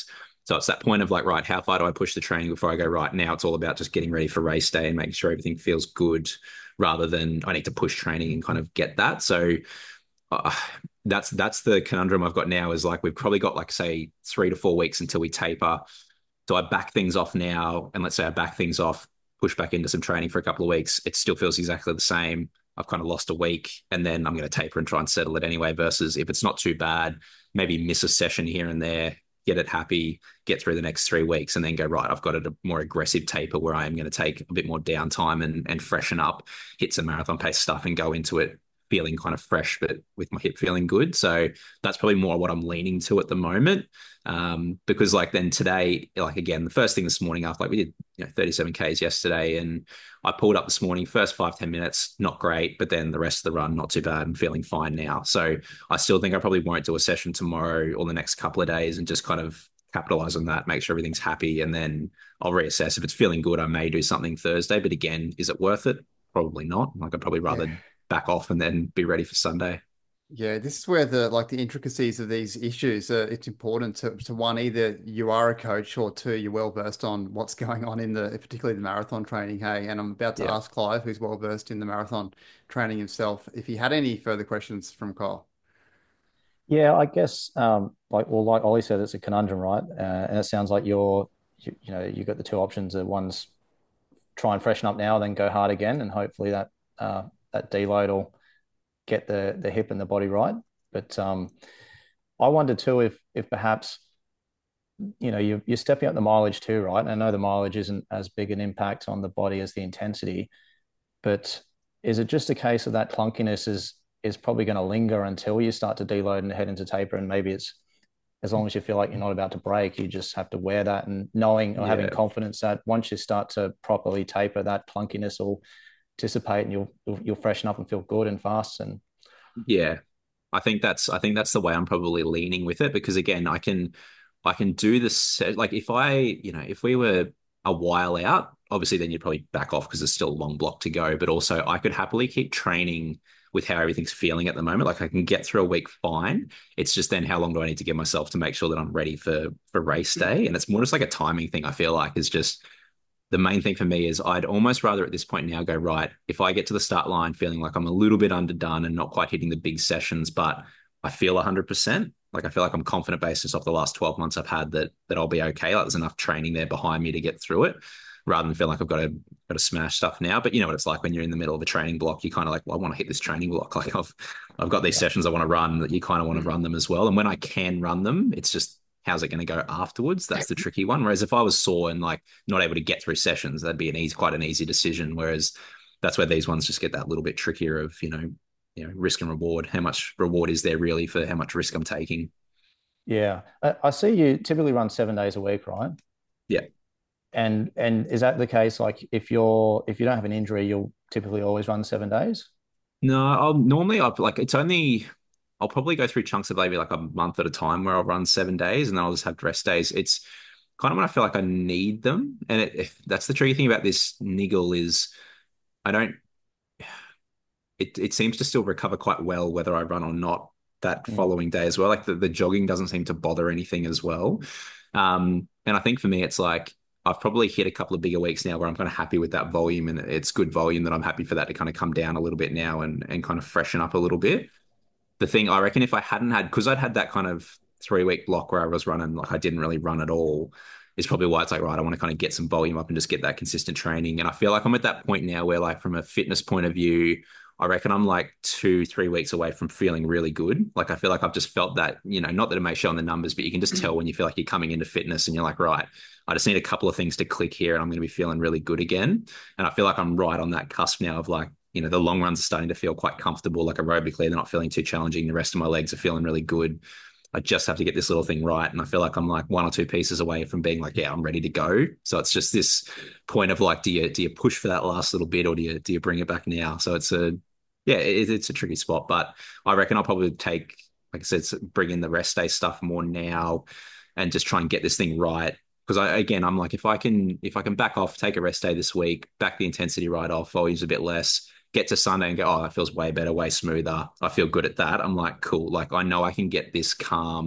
So it's that point of like, right, how far do I push the training before I go, right, now it's all about just getting ready for race day and making sure everything feels good rather than I need to push training and kind of get that. So uh, that's the conundrum I've got now is like we've probably got like say 3 to 4 weeks until we taper. So I back things off now, and let's say I back things off, push back into some training for a couple of weeks. It still feels exactly the same. I've kind of lost a week, and then I'm going to taper and try and settle it anyway. Versus if it's not too bad, maybe miss a session here and there, get it happy, get through the next 3 weeks, and then go right. I've got a more aggressive taper where I am going to take a bit more downtime and freshen up, hit some marathon pace stuff, and go into it feeling kind of fresh, but with my hip feeling good. So that's probably more what I'm leaning to at the moment. Because like then today, like again, the first thing this morning after like we did 37 Ks yesterday, and I pulled up this morning, first 5-10 minutes, not great, but then the rest of the run, not too bad and feeling fine now. So I still think I probably won't do a session tomorrow or the next couple of days and just kind of capitalize on that, make sure everything's happy, and then I'll reassess. If it's feeling good, I may do something Thursday. But again, is it worth it? Probably not. Like I'd probably Yeah. rather back off and then be ready for Sunday. Yeah, this is where the intricacies of these issues it's important to one, either you are a coach or two, you're well versed on what's going on in particularly the marathon training. Hey, and I'm about to Yeah. ask Clive, who's well versed in the marathon training himself, if he had any further questions from Kyle. Yeah, I guess like Ollie said, it's a conundrum, right? And it sounds like you've got the two options. One's try and freshen up now, then go hard again, and hopefully that deload will get the hip and the body right. But I wonder too if perhaps you're stepping up the mileage too, right? And I know the mileage isn't as big an impact on the body as the intensity, but is it just a case of that clunkiness is probably going to linger until you start to deload and head into taper, and maybe it's as long as you feel like you're not about to break, you just have to wear that and knowing or having Yeah. confidence that once you start to properly taper, that clunkiness will dissipate and you'll freshen up and feel good and fast. And Yeah. I think that's the way I'm probably leaning with it because again, I can do this like if we were a while out, obviously then you'd probably back off because there's still a long block to go. But also I could happily keep training with how everything's feeling at the moment. Like I can get through a week fine. It's just then how long do I need to give myself to make sure that I'm ready for race day? And it's more just like a timing thing, I feel like is just the main thing for me is I'd almost rather at this point now go, right, if I get to the start line feeling like I'm a little bit underdone and not quite hitting the big sessions, but I feel 100%, like I feel like I'm confident basis off the last 12 months I've had that I'll be okay. Like there's enough training there behind me to get through it rather than feel like I've got to smash stuff now. But you know what it's like when you're in the middle of a training block, you kind of like, well, I want to hit this training block. Like I've got these yeah, sessions I want to run that you kind of want to Mm. run them as well. And when I can run them, it's just how's it going to go afterwards? That's the tricky one. Whereas if I was sore and like not able to get through sessions, that'd be quite an easy decision. Whereas that's where these ones just get that little bit trickier of, risk and reward. How much reward is there really for how much risk I'm taking? yeah. I see you typically run 7 days a week, right? Yeah. And is that the case? Like if you don't have an injury, you'll typically always run 7 days. No, I'll like I'll probably go through chunks of maybe like a month at a time where I'll run 7 days and then I'll just have rest days. It's kind of when I feel like I need them. And that's the tricky thing about this niggle is I don't it seems to still recover quite well whether I run or not that Mm. following day as well. Like the jogging doesn't seem to bother anything as well. And I think for me, it's like I've probably hit a couple of bigger weeks now where I'm kind of happy with that volume and it's good volume that I'm happy for that to kind of come down a little bit now and kind of freshen up a little bit. The thing I reckon if I hadn't had, because I'd had that kind of 3 week block where I was running, like I didn't really run at all, is probably why it's like, right, I want to kind of get some volume up and just get that consistent training. And I feel like I'm at that point now where, like, from a fitness point of view, I reckon I'm like 2, 3 weeks away from feeling really good. Like, I feel like I've just felt that, not that it may show on the numbers, but you can just tell when you feel like you're coming into fitness and you're like, right, I just need a couple of things to click here and I'm going to be feeling really good again. And I feel like I'm right on that cusp now of like, the long runs are starting to feel quite comfortable, like aerobically, they're not feeling too challenging. The rest of my legs are feeling really good. I just have to get this little thing right. And I feel like I'm like one or two pieces away from being like, yeah, I'm ready to go. So it's just this point of like, do you push for that last little bit or do you bring it back now? So it's a tricky spot, but I reckon I'll probably take, like I said, bring in the rest day stuff more now and just try and get this thing right. Because I'm like, if I can back off, take a rest day this week, back the intensity right off, volumes a bit less, get to Sunday and go, oh, that feels way better, way smoother. I feel good at that. I'm like, cool. Like I know I can get this calm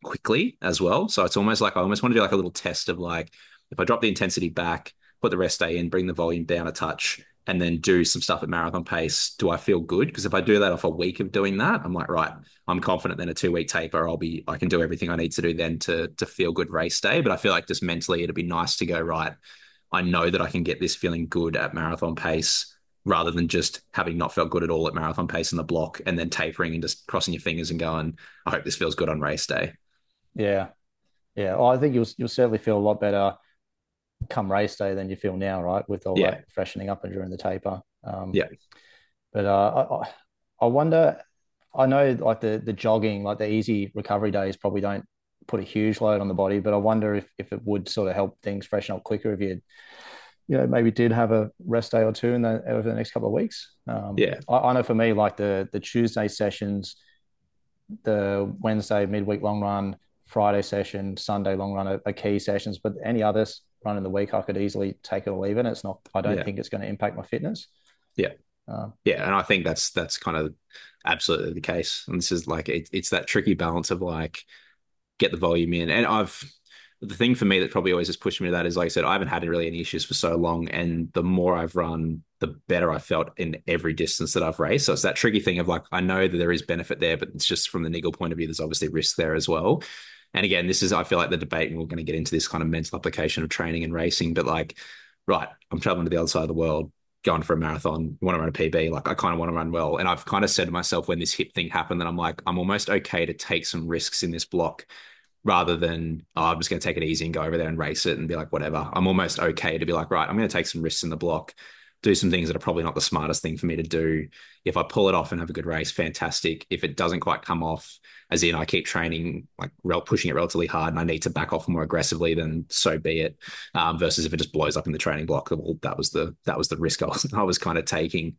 quickly as well. So it's almost like I almost want to do like a little test of like if I drop the intensity back, put the rest day in, bring the volume down a touch, and then do some stuff at marathon pace, do I feel good? Because if I do that off a week of doing that, I'm like, right, I'm confident then a 2 week taper, I can do everything I need to do then to feel good race day. But I feel like just mentally it'd be nice to go, right, I know that I can get this feeling good at marathon pace rather than just having not felt good at all at marathon pace in the block and then tapering and just crossing your fingers and going, I hope this feels good on race day. Yeah, yeah. Well, I think you'll certainly feel a lot better come race day than you feel now, right? With all Yeah. that freshening up and during the taper. Yeah. But I wonder. I know like the jogging, like the easy recovery days, probably don't put a huge load on the body. But I wonder if it would sort of help things freshen up quicker if you know maybe did have a rest day or two in the over the next couple of weeks. Yeah. I know for me, like the Tuesday sessions, the Wednesday midweek long run, Friday session, Sunday long run are key sessions. But any others run in the week, I could easily take it or leave it. It's not. I don't Yeah. think it's going to impact my fitness. Yeah. Uh, Yeah. And I think that's kind of absolutely the case. And this is like it's that tricky balance of like get the volume in. And the thing for me that probably always has pushed me to that is like I said, I haven't had really any issues for so long. And the more I've run, the better I felt in every distance that I've raced. So it's that tricky thing of like, I know that there is benefit there, but it's just from the niggle point of view, there's obviously risk there as well. And again, this is, I feel like the debate, and we're going to get into this kind of mental application of training and racing, but like, right, I'm traveling to the other side of the world, going for a marathon, want to run a PB, like I kind of want to run well. And I've kind of said to myself when this hip thing happened that I'm like, I'm almost okay to take some risks in this block rather than I'm just going to take it easy and go over there and race it and be like, whatever. I'm almost okay to be like, right, I'm going to take some risks in the block, do some things that are probably not the smartest thing for me to do. If I pull it off and have a good race, fantastic. If it doesn't quite come off, as in I keep training, like pushing it relatively hard and I need to back off more aggressively, then so be it. Versus if it just blows up in the training block, well, that was the risk I was kind of taking.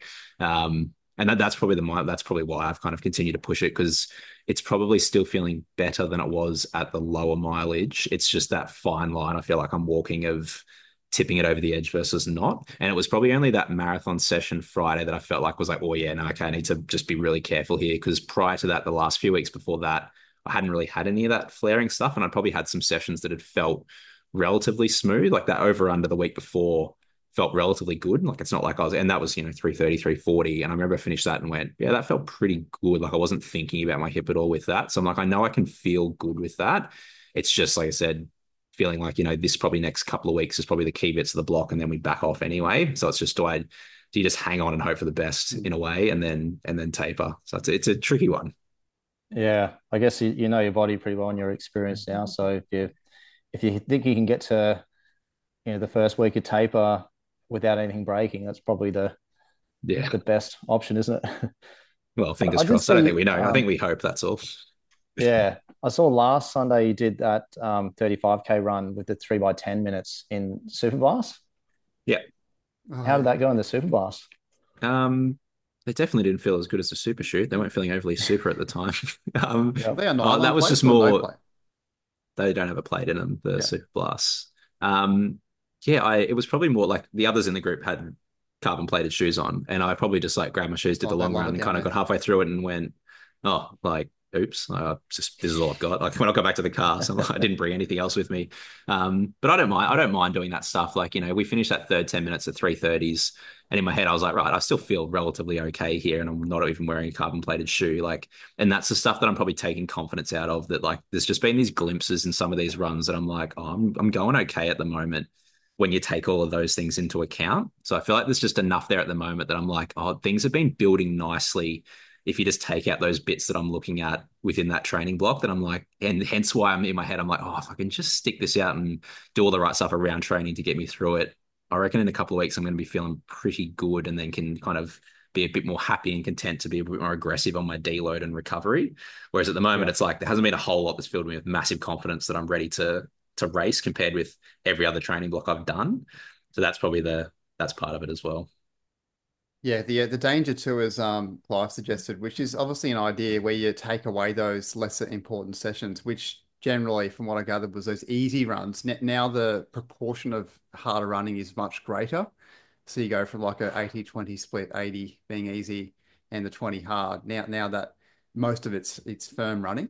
And that's probably why I've kind of continued to push it because it's probably still feeling better than it was at the lower mileage. It's just that fine line I feel like I'm walking of tipping it over the edge versus not. And it was probably only that marathon session Friday that I felt like was like, oh yeah, no, okay, I need to just be really careful here. Because prior to that, the last few weeks before that, I hadn't really had any of that flaring stuff. And I probably had some sessions that had felt relatively smooth, like that over under the week before felt relatively good. Like it's not like and that was, 330, 340. And I remember I finished that and went, yeah, that felt pretty good. Like I wasn't thinking about my hip at all with that. So I'm like, I know I can feel good with that. It's just, like I said, feeling like, this probably next couple of weeks is probably the key bits of the block and then we back off anyway. So it's just, do you just hang on and hope for the best in a way and then taper? So it's a tricky one. yeah, I guess you know your body pretty well and your experience now. So if you think you can get to the first week of taper without anything breaking, that's probably the Yeah. the best option, isn't it? Well, But fingers I did crossed. I don't think see, we know. I think we hope that's all. yeah, I saw last Sunday you did that 35K run with the 3 by 10 minutes in Superblast. Yeah. Oh, How did yeah. that go in the Superblast? They definitely didn't feel as good as the super shoot. They weren't feeling overly super at the time. Yeah, They are That nylon was just plates or no more, plate? they don't have a plate in them, the Yeah. super blasts. Yeah, it was probably more like the others in the group had carbon plated shoes on, and I probably just like grabbed my shoes, did Oh, the they long love run, it and down kind of there. got halfway through it and went, oh, like, oops, just this is all I've got. Like when I got back to the car, so I didn't bring anything else with me. But I don't mind. I don't mind doing that stuff. Like we finished that third 10 minutes at 3:30s, and in my head I was like, right, I still feel relatively okay here, and I'm not even wearing a carbon plated shoe. Like, and that's the stuff that I'm probably taking confidence out of. That like, there's just been these glimpses in some of these runs that I'm like, oh, I'm going okay at the moment when you take all of those things into account. So I feel like there's just enough there at the moment that I'm like, oh, things have been building nicely. If you just take out those bits that I'm looking at within that training block, that I'm like, and hence why I'm in my head, I'm like, oh, if I can just stick this out and do all the right stuff around training to get me through it, I reckon in a couple of weeks I'm going to be feeling pretty good and then can kind of be a bit more happy and content to be a bit more aggressive on my deload and recovery. Whereas at the moment, yeah, it's like there hasn't been a whole lot that's filled me with massive confidence that I'm ready to race compared with every other training block I've done. So that's probably that's part of it as well. Yeah, the danger too is Clive suggested, which is obviously an idea where you take away those lesser important sessions, which generally, from what I gathered, was those easy runs. Now the proportion of harder running is much greater. So you go from like a 80-20 split, 80 being easy and the 20 hard. Now that most of it's firm running.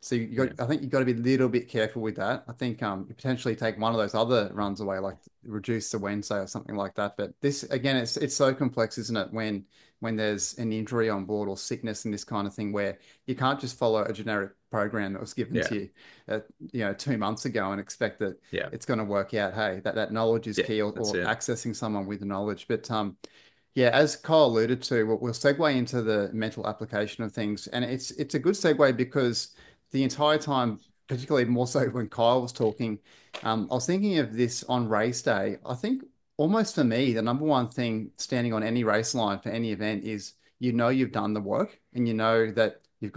So I think you've got to be a little bit careful with that. I think you potentially take one of those other runs away, like reduce the Wednesday or something like that. But this again, it's so complex, isn't it? When there's an injury on board or sickness and this kind of thing, where you can't just follow a generic program that was given Yeah. to you, 2 months ago and expect that Yeah. it's going to work out. Hey, that knowledge is Yeah. key, That's or it. accessing someone with the knowledge. But yeah, as Kyle alluded to, we'll segue into the mental application of things, and it's a good segue because the entire time, particularly more so when Kyle was talking, I was thinking of this on race day. I think almost for me, the number one thing standing on any race line for any event is you've done the work and you know that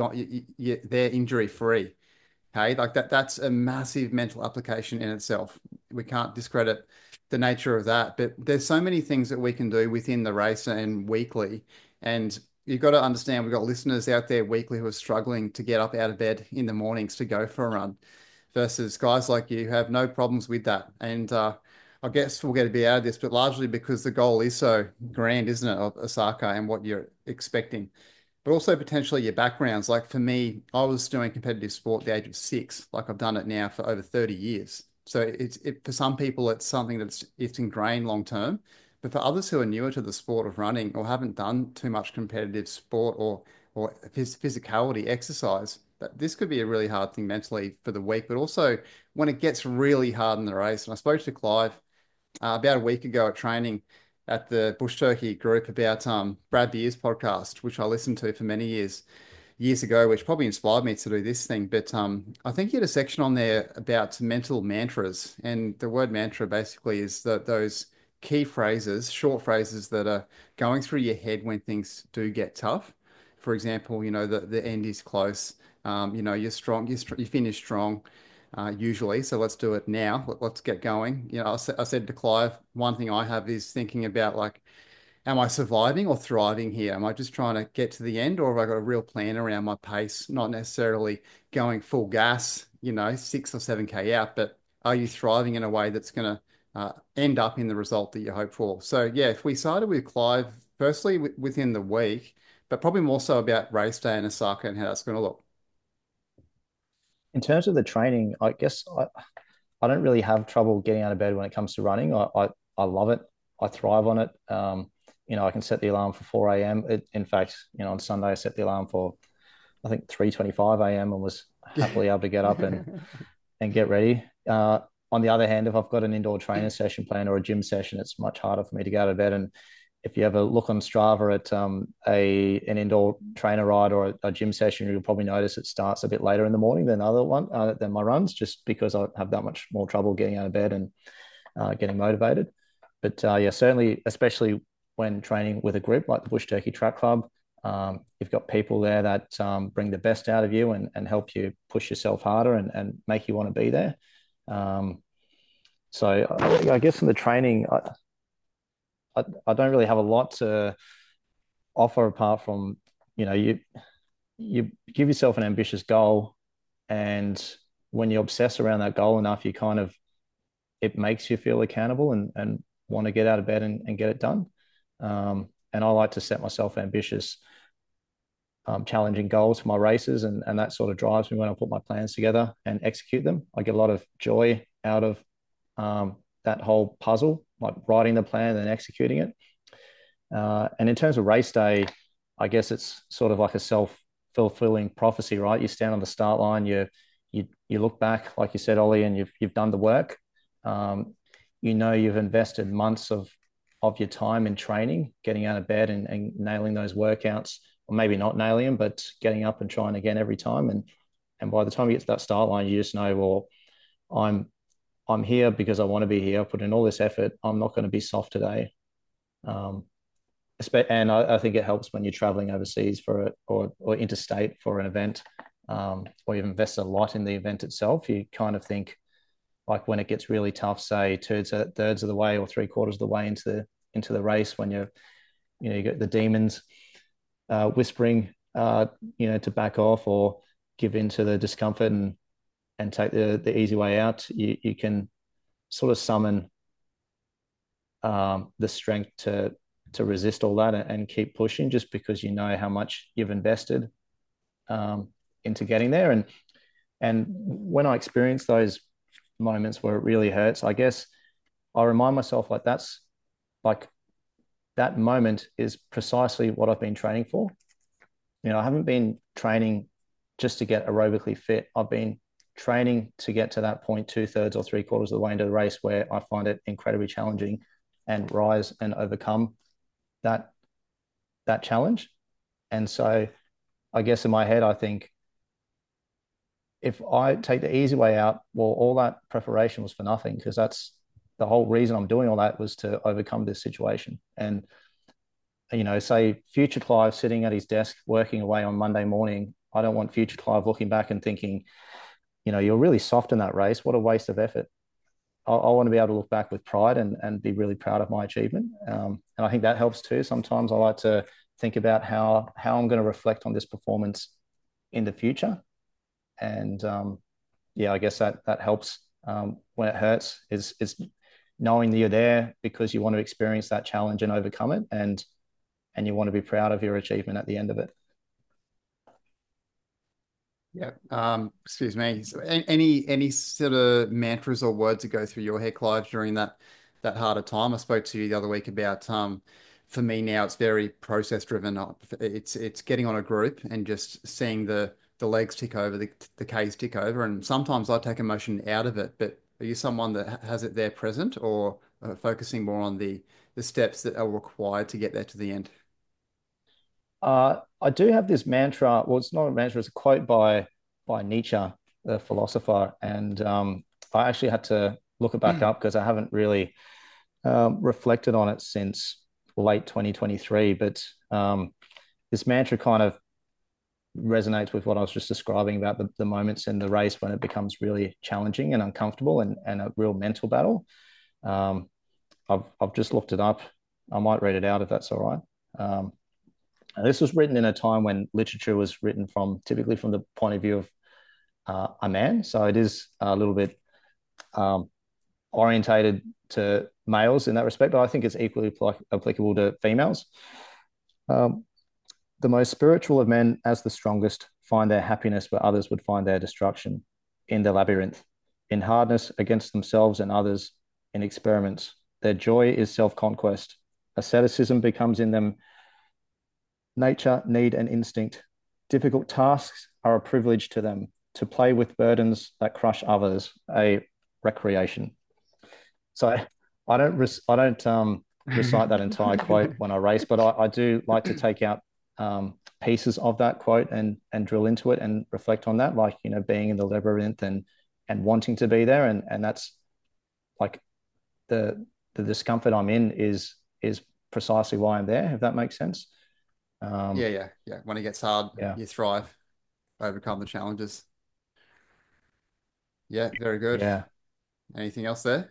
they're injury free. Okay, like that's a massive mental application in itself. We can't discredit the nature of that, but there's so many things that we can do within the race and weekly. And you've got to understand we've got listeners out there weekly who are struggling to get up out of bed in the mornings to go for a run versus guys like you who have no problems with that. And I guess we'll get a bit out of this, but largely because the goal is so grand, isn't it, of Osaka and what you're expecting, but also potentially your backgrounds. Like for me, I was doing competitive sport at the age of 6. Like I've done it now for over 30 years. So for some people, it's something it's ingrained long term. But for others who are newer to the sport of running or haven't done too much competitive sport or physicality exercise, that this could be a really hard thing mentally for the week. But also when it gets really hard in the race, and I spoke to Clive about a week ago at training at the Bush Turkey group about Brad Beer's podcast, which I listened to for many years ago, which probably inspired me to do this thing. But I think he had a section on there about mental mantras, and the word mantra basically is that those key phrases, short phrases that are going through your head when things do get tough. For example, the end is close. You're strong. You finish strong usually. So let's do it now. Let's get going. I said to Clive, one thing I have is thinking about like, am I surviving or thriving here? Am I just trying to get to the end, or have I got a real plan around my pace? Not necessarily going full gas, 6 or 7K out, but are you thriving in a way that's going to end up in the result that you hope for? So yeah, if we started with Clive, firstly within the week, but probably more so about race day in Osaka and how that's going to look. In terms of the training, I guess I don't really have trouble getting out of bed when it comes to running. I love it. I thrive on it. I can set the alarm for 4 a.m. In fact, on Sunday, I set the alarm for, I think, 3:25 a.m. and was happily able to get up and get ready. On the other hand, if I've got an indoor training session planned or a gym session, it's much harder for me to get out of bed. And if you ever look on Strava at an indoor trainer ride or a gym session, you'll probably notice it starts a bit later in the morning than my runs, just because I have that much more trouble getting out of bed and getting motivated. But yeah, certainly, especially when training with a group like the Bush Turkey Track Club, you've got people there that bring the best out of you and help you push yourself harder and make you want to be there. So I guess in the training, I don't really have a lot to offer apart from, you give yourself an ambitious goal, and when you obsess around that goal enough, it makes you feel accountable and want to get out of bed and get it done. And I like to set myself ambitious, challenging goals for my races, and that sort of drives me when I put my plans together and execute them. I get a lot of joy out of that whole puzzle, like writing the plan and executing it. And in terms of race day, I guess it's sort of like a self-fulfilling prophecy, right? You stand on the start line, you look back, like you said, Ollie, and you've done the work. You've invested months of your time in training, getting out of bed and nailing those workouts, or maybe not nailing them, but getting up and trying again every time. And by the time you get to that start line, you just know, well, I'm here because I want to be here. I put in all this effort. I'm not going to be soft today. And I think it helps when you're traveling overseas for it or interstate for an event, or you've invested a lot in the event itself. You kind of think, like when it gets really tough, say thirds of the way or 3/4 of the way into the race, when you get the demons whispering, to back off or give in to the discomfort and take the easy way out. You can sort of summon the strength to resist all that and keep pushing, just because you know how much you've invested into getting there. And And when I experience those moments where it really hurts, I guess I remind myself like like that moment is precisely what I've been training for. I haven't been training just to get aerobically fit. I've been training to get to that point, two-thirds or three-quarters of the way into the race where I find it incredibly challenging and rise and overcome that challenge. And so I guess in my head, I think if I take the easy way out, well, all that preparation was for nothing, because that's the whole reason I'm doing all that, was to overcome this situation. And say future Clive sitting at his desk working away on Monday morning, I don't want future Clive looking back and thinking, you're really soft in that race. What a waste of effort. I want to be able to look back with pride and be really proud of my achievement. And I think that helps too. Sometimes I like to think about how I'm going to reflect on this performance in the future. And yeah, I guess that helps when it hurts, is knowing that you're there because you want to experience that challenge and overcome it, and you want to be proud of your achievement at the end of it. Yeah. Excuse me. So any sort of mantras or words that go through your head, Clive, during that harder time? I spoke to you the other week about for me now it's very process driven. It's getting on a group and just seeing the legs tick over, the K's tick over, and sometimes I take emotion out of it. But are you someone that has it there present, or focusing more on the steps that are required to get there to the end? I do have this mantra. Well, it's not a mantra; it's a quote by Nietzsche, the philosopher, and I actually had to look it back up because I haven't really reflected on it since late 2023. But this mantra kind of resonates with what I was just describing about the moments in the race when it becomes really challenging and uncomfortable, and a real mental battle. Um, I've just looked it up. I might read it out if that's all right. This was written in a time when literature was written typically from the point of view of a man, so it is a little bit orientated to males in that respect, but I think it's equally applicable to females. Um, the most spiritual of men, as the strongest, find their happiness where others would find their destruction, in the labyrinth, in hardness against themselves and others, in experiments. Their joy is self-conquest. Asceticism becomes in them nature, need, and instinct. Difficult tasks are a privilege to them. To play with burdens that crush others, a recreation. So I don't recite that entire quote when I race, but I do like to take out pieces of that quote and drill into it and reflect on that, like being in the labyrinth and wanting to be there, and that's like the discomfort I'm in is precisely why I'm there, if that makes sense. Yeah. When it gets hard, Yeah. you thrive, overcome the challenges. Yeah, very good. Yeah. Anything else there?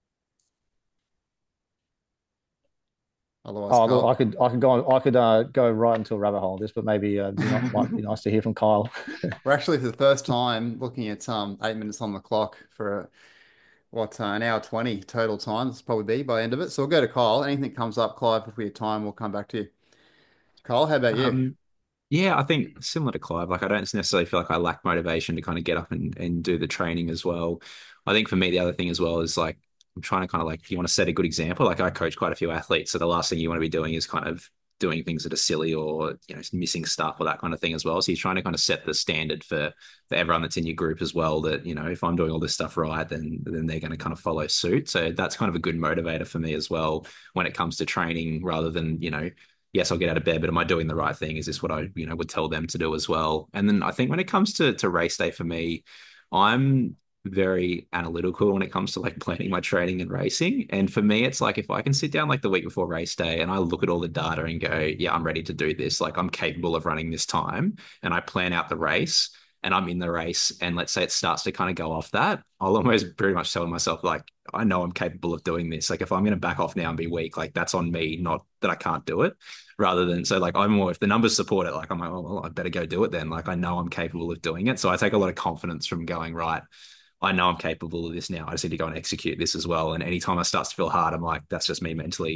Otherwise, Oh, look, Carl. I could go right into a rabbit hole on this, but maybe might be nice to hear from Kyle. We're actually for the first time looking at 8 minutes on the clock for an hour 20 total time. This will probably be by the end of it. So we'll go to Kyle. Anything that comes up, Clive, if we have time, we'll come back to you. Kyle, how about you? Yeah, I think similar to Clive, like I don't necessarily feel like I lack motivation to kind of get up and do the training as well. I think for me, the other thing as well is like I'm trying to kind of like you want to set a good example. Like I coach quite a few athletes, so the last thing you want to be doing is kind of doing things that are silly or missing stuff or that kind of thing as well. So you're trying to kind of set the standard for everyone that's in your group as well. That if I'm doing all this stuff right, then they're going to kind of follow suit. So that's kind of a good motivator for me as well when it comes to training, rather than yes, I'll get out of bed, but am I doing the right thing? Is this what I, would tell them to do as well? And then I think when it comes to race day for me, I'm very analytical when it comes to like planning my training and racing. And for me, it's like if I can sit down like the week before race day and I look at all the data and go, yeah, I'm ready to do this. Like I'm capable of running this time, and I plan out the race and I'm in the race, and let's say it starts to kind of go off that, I'll almost pretty much tell myself, like, I know I'm capable of doing this. Like, if I'm going to back off now and be weak, like, that's on me, not that I can't do it. Rather than, so like, I'm more, if the numbers support it, like, I'm like, oh, well, I better go do it then. Like, I know I'm capable of doing it. So I take a lot of confidence from going, right, I know I'm capable of this now. I just need to go and execute this as well. And anytime I start to feel hard, I'm like, that's just me mentally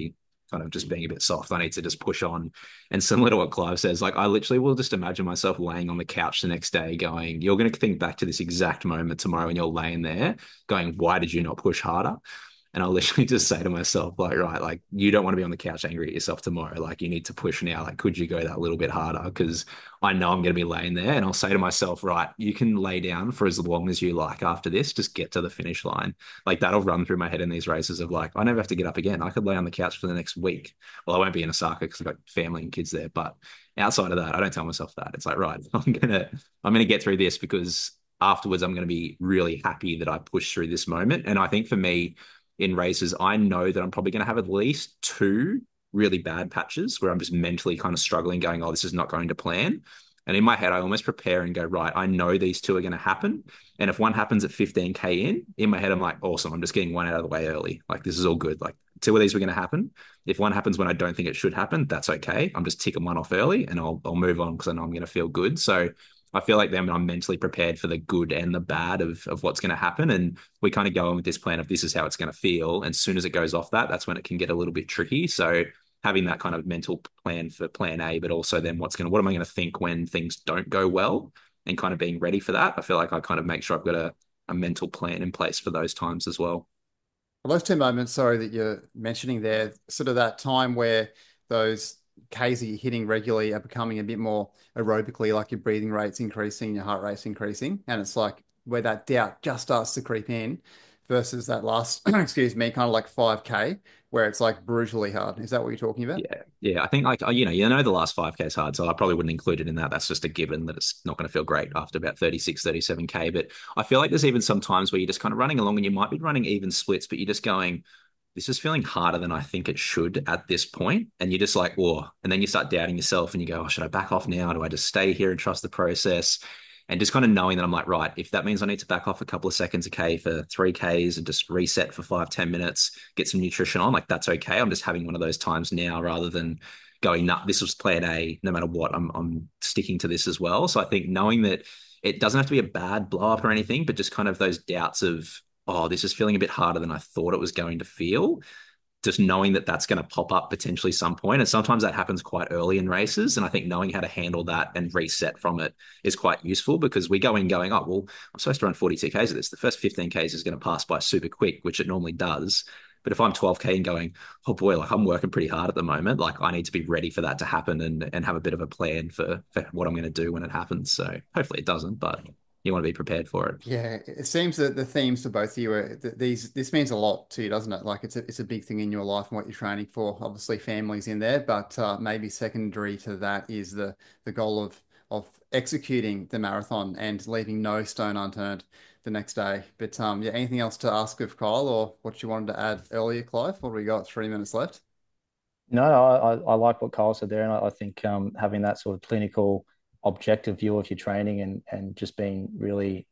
kind of just being a bit soft. I need to just push on. And similar to what Clive says, like I literally will just imagine myself laying on the couch the next day going, you're going to think back to this exact moment tomorrow when you're laying there going, why did you not push harder? And I'll literally just say to myself, like, right, like you don't want to be on the couch angry at yourself tomorrow. Like you need to push now. Like, could you go that little bit harder? Because I know I'm going to be laying there. And I'll say to myself, right, you can lay down for as long as you like after this. Just get to the finish line. Like that'll run through my head in these races of like, I never have to get up again. I could lay on the couch for the next week. Well, I won't be in Osaka because I've got family and kids there. But outside of that, I don't tell myself that. It's like, right, I'm gonna get through this because afterwards I'm going to be really happy that I pushed through this moment. And I think for me, in races, I know that I'm probably going to have at least 2 really bad patches where I'm just mentally kind of struggling, going, oh, this is not going to plan. And in my head, I almost prepare and go, right, I know these 2 are going to happen. And if one happens at 15K in my head, I'm like, awesome, I'm just getting one out of the way early. Like, this is all good. Like, 2 of these were going to happen. If one happens when I don't think it should happen, that's okay. I'm just ticking one off early and I'll move on because I know I'm going to feel good. So I feel like then I'm mentally prepared for the good and the bad of what's going to happen. And we kind of go in with this plan of this is how it's going to feel. And as soon as it goes off that, that's when it can get a little bit tricky. So having that kind of mental plan for plan A, but also then what am I going to think when things don't go well and kind of being ready for that. I feel like I kind of make sure I've got a mental plan in place for those times as well. Well, those 2 moments, sorry, that you're mentioning there, sort of that time where those Ks that you're hitting regularly are becoming a bit more aerobically, like your breathing rate's increasing, your heart rate's increasing. And it's like where that doubt just starts to creep in versus that last, excuse me, kind of like 5K where it's like brutally hard. Is that what you're talking about? Yeah. I think like, the last 5K is hard. So I probably wouldn't include it in that. That's just a given that it's not going to feel great after about 36, 37K. But I feel like there's even some times where you're just kind of running along and you might be running even splits, but you're just going, this is feeling harder than I think it should at this point. And you're just like, oh, and then you start doubting yourself and you go, oh, should I back off now? Do I just stay here and trust the process? And just kind of knowing that I'm like, right, if that means I need to back off a couple of seconds a K for 3Ks and just reset for 5-10 minutes, get some nutrition on, like that's okay. I'm just having one of those times now rather than going, nah, this was plan A, no matter what, I'm sticking to this as well. So I think knowing that it doesn't have to be a bad blow up or anything, but just kind of those doubts of, oh, this is feeling a bit harder than I thought it was going to feel. Just knowing that that's going to pop up potentially some point. And sometimes that happens quite early in races. And I think knowing how to handle that and reset from it is quite useful because we go in going, oh, well, I'm supposed to run 42Ks of this. The first 15Ks is going to pass by super quick, which it normally does. But if I'm 12K and going, oh boy, like I'm working pretty hard at the moment, like I need to be ready for that to happen and have a bit of a plan for what I'm going to do when it happens. So hopefully it doesn't, but you want to be prepared for it. Yeah, it seems that the themes for both of you are this means a lot to you, doesn't it? Like it's a big thing in your life and what you're training for. Obviously, family's in there, but maybe secondary to that is the goal of executing the marathon and leaving no stone unturned the next day. But yeah, anything else to ask of Kyle or what you wanted to add earlier, Clive? What we got? 3 minutes left. No, I like what Kyle said there, and I think having that sort of clinical, objective view of your training and just being really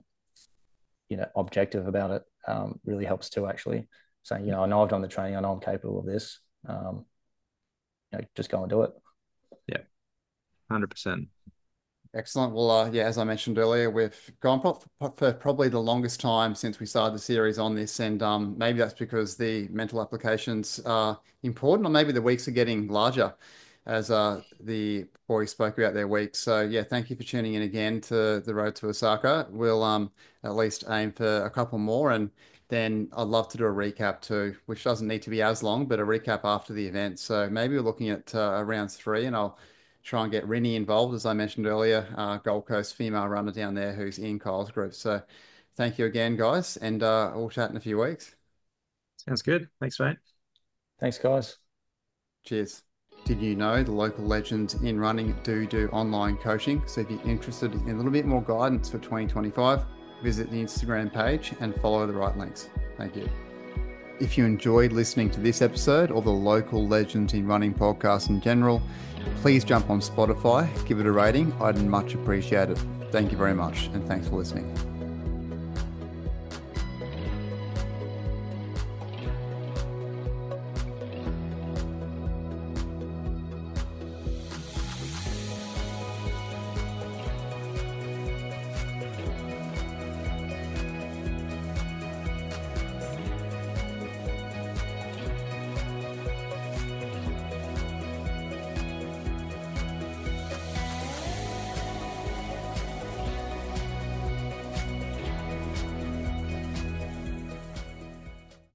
objective about it really helps too. Actually, saying I know I've done the training, I know I'm capable of this. Just go and do it. Yeah, 100%. Excellent. Well, yeah, as I mentioned earlier, we've gone for probably the longest time since we started the series on this, and maybe that's because the mental applications are important, or maybe the weeks are getting larger as the boys spoke about their weeks. So yeah, thank you for tuning in again to the Road to Osaka. We'll at least aim for a couple more, and then I'd love to do a recap too, which doesn't need to be as long, but a recap after the event. So maybe we're looking at round 3, and I'll try and get Rinny involved, as I mentioned earlier, Gold Coast female runner down there who's in Kyle's group. So thank you again, guys, and we'll chat in a few weeks. Sounds good. Thanks, mate. Thanks, guys. Cheers. Did you know the local legends in running do online coaching? So if you're interested in a little bit more guidance for 2025, visit the Instagram page and follow the right links. Thank you. If you enjoyed listening to this episode or the local legends in running podcast in general, please jump on Spotify, give it a rating. I'd much appreciate it. Thank you very much, and thanks for listening.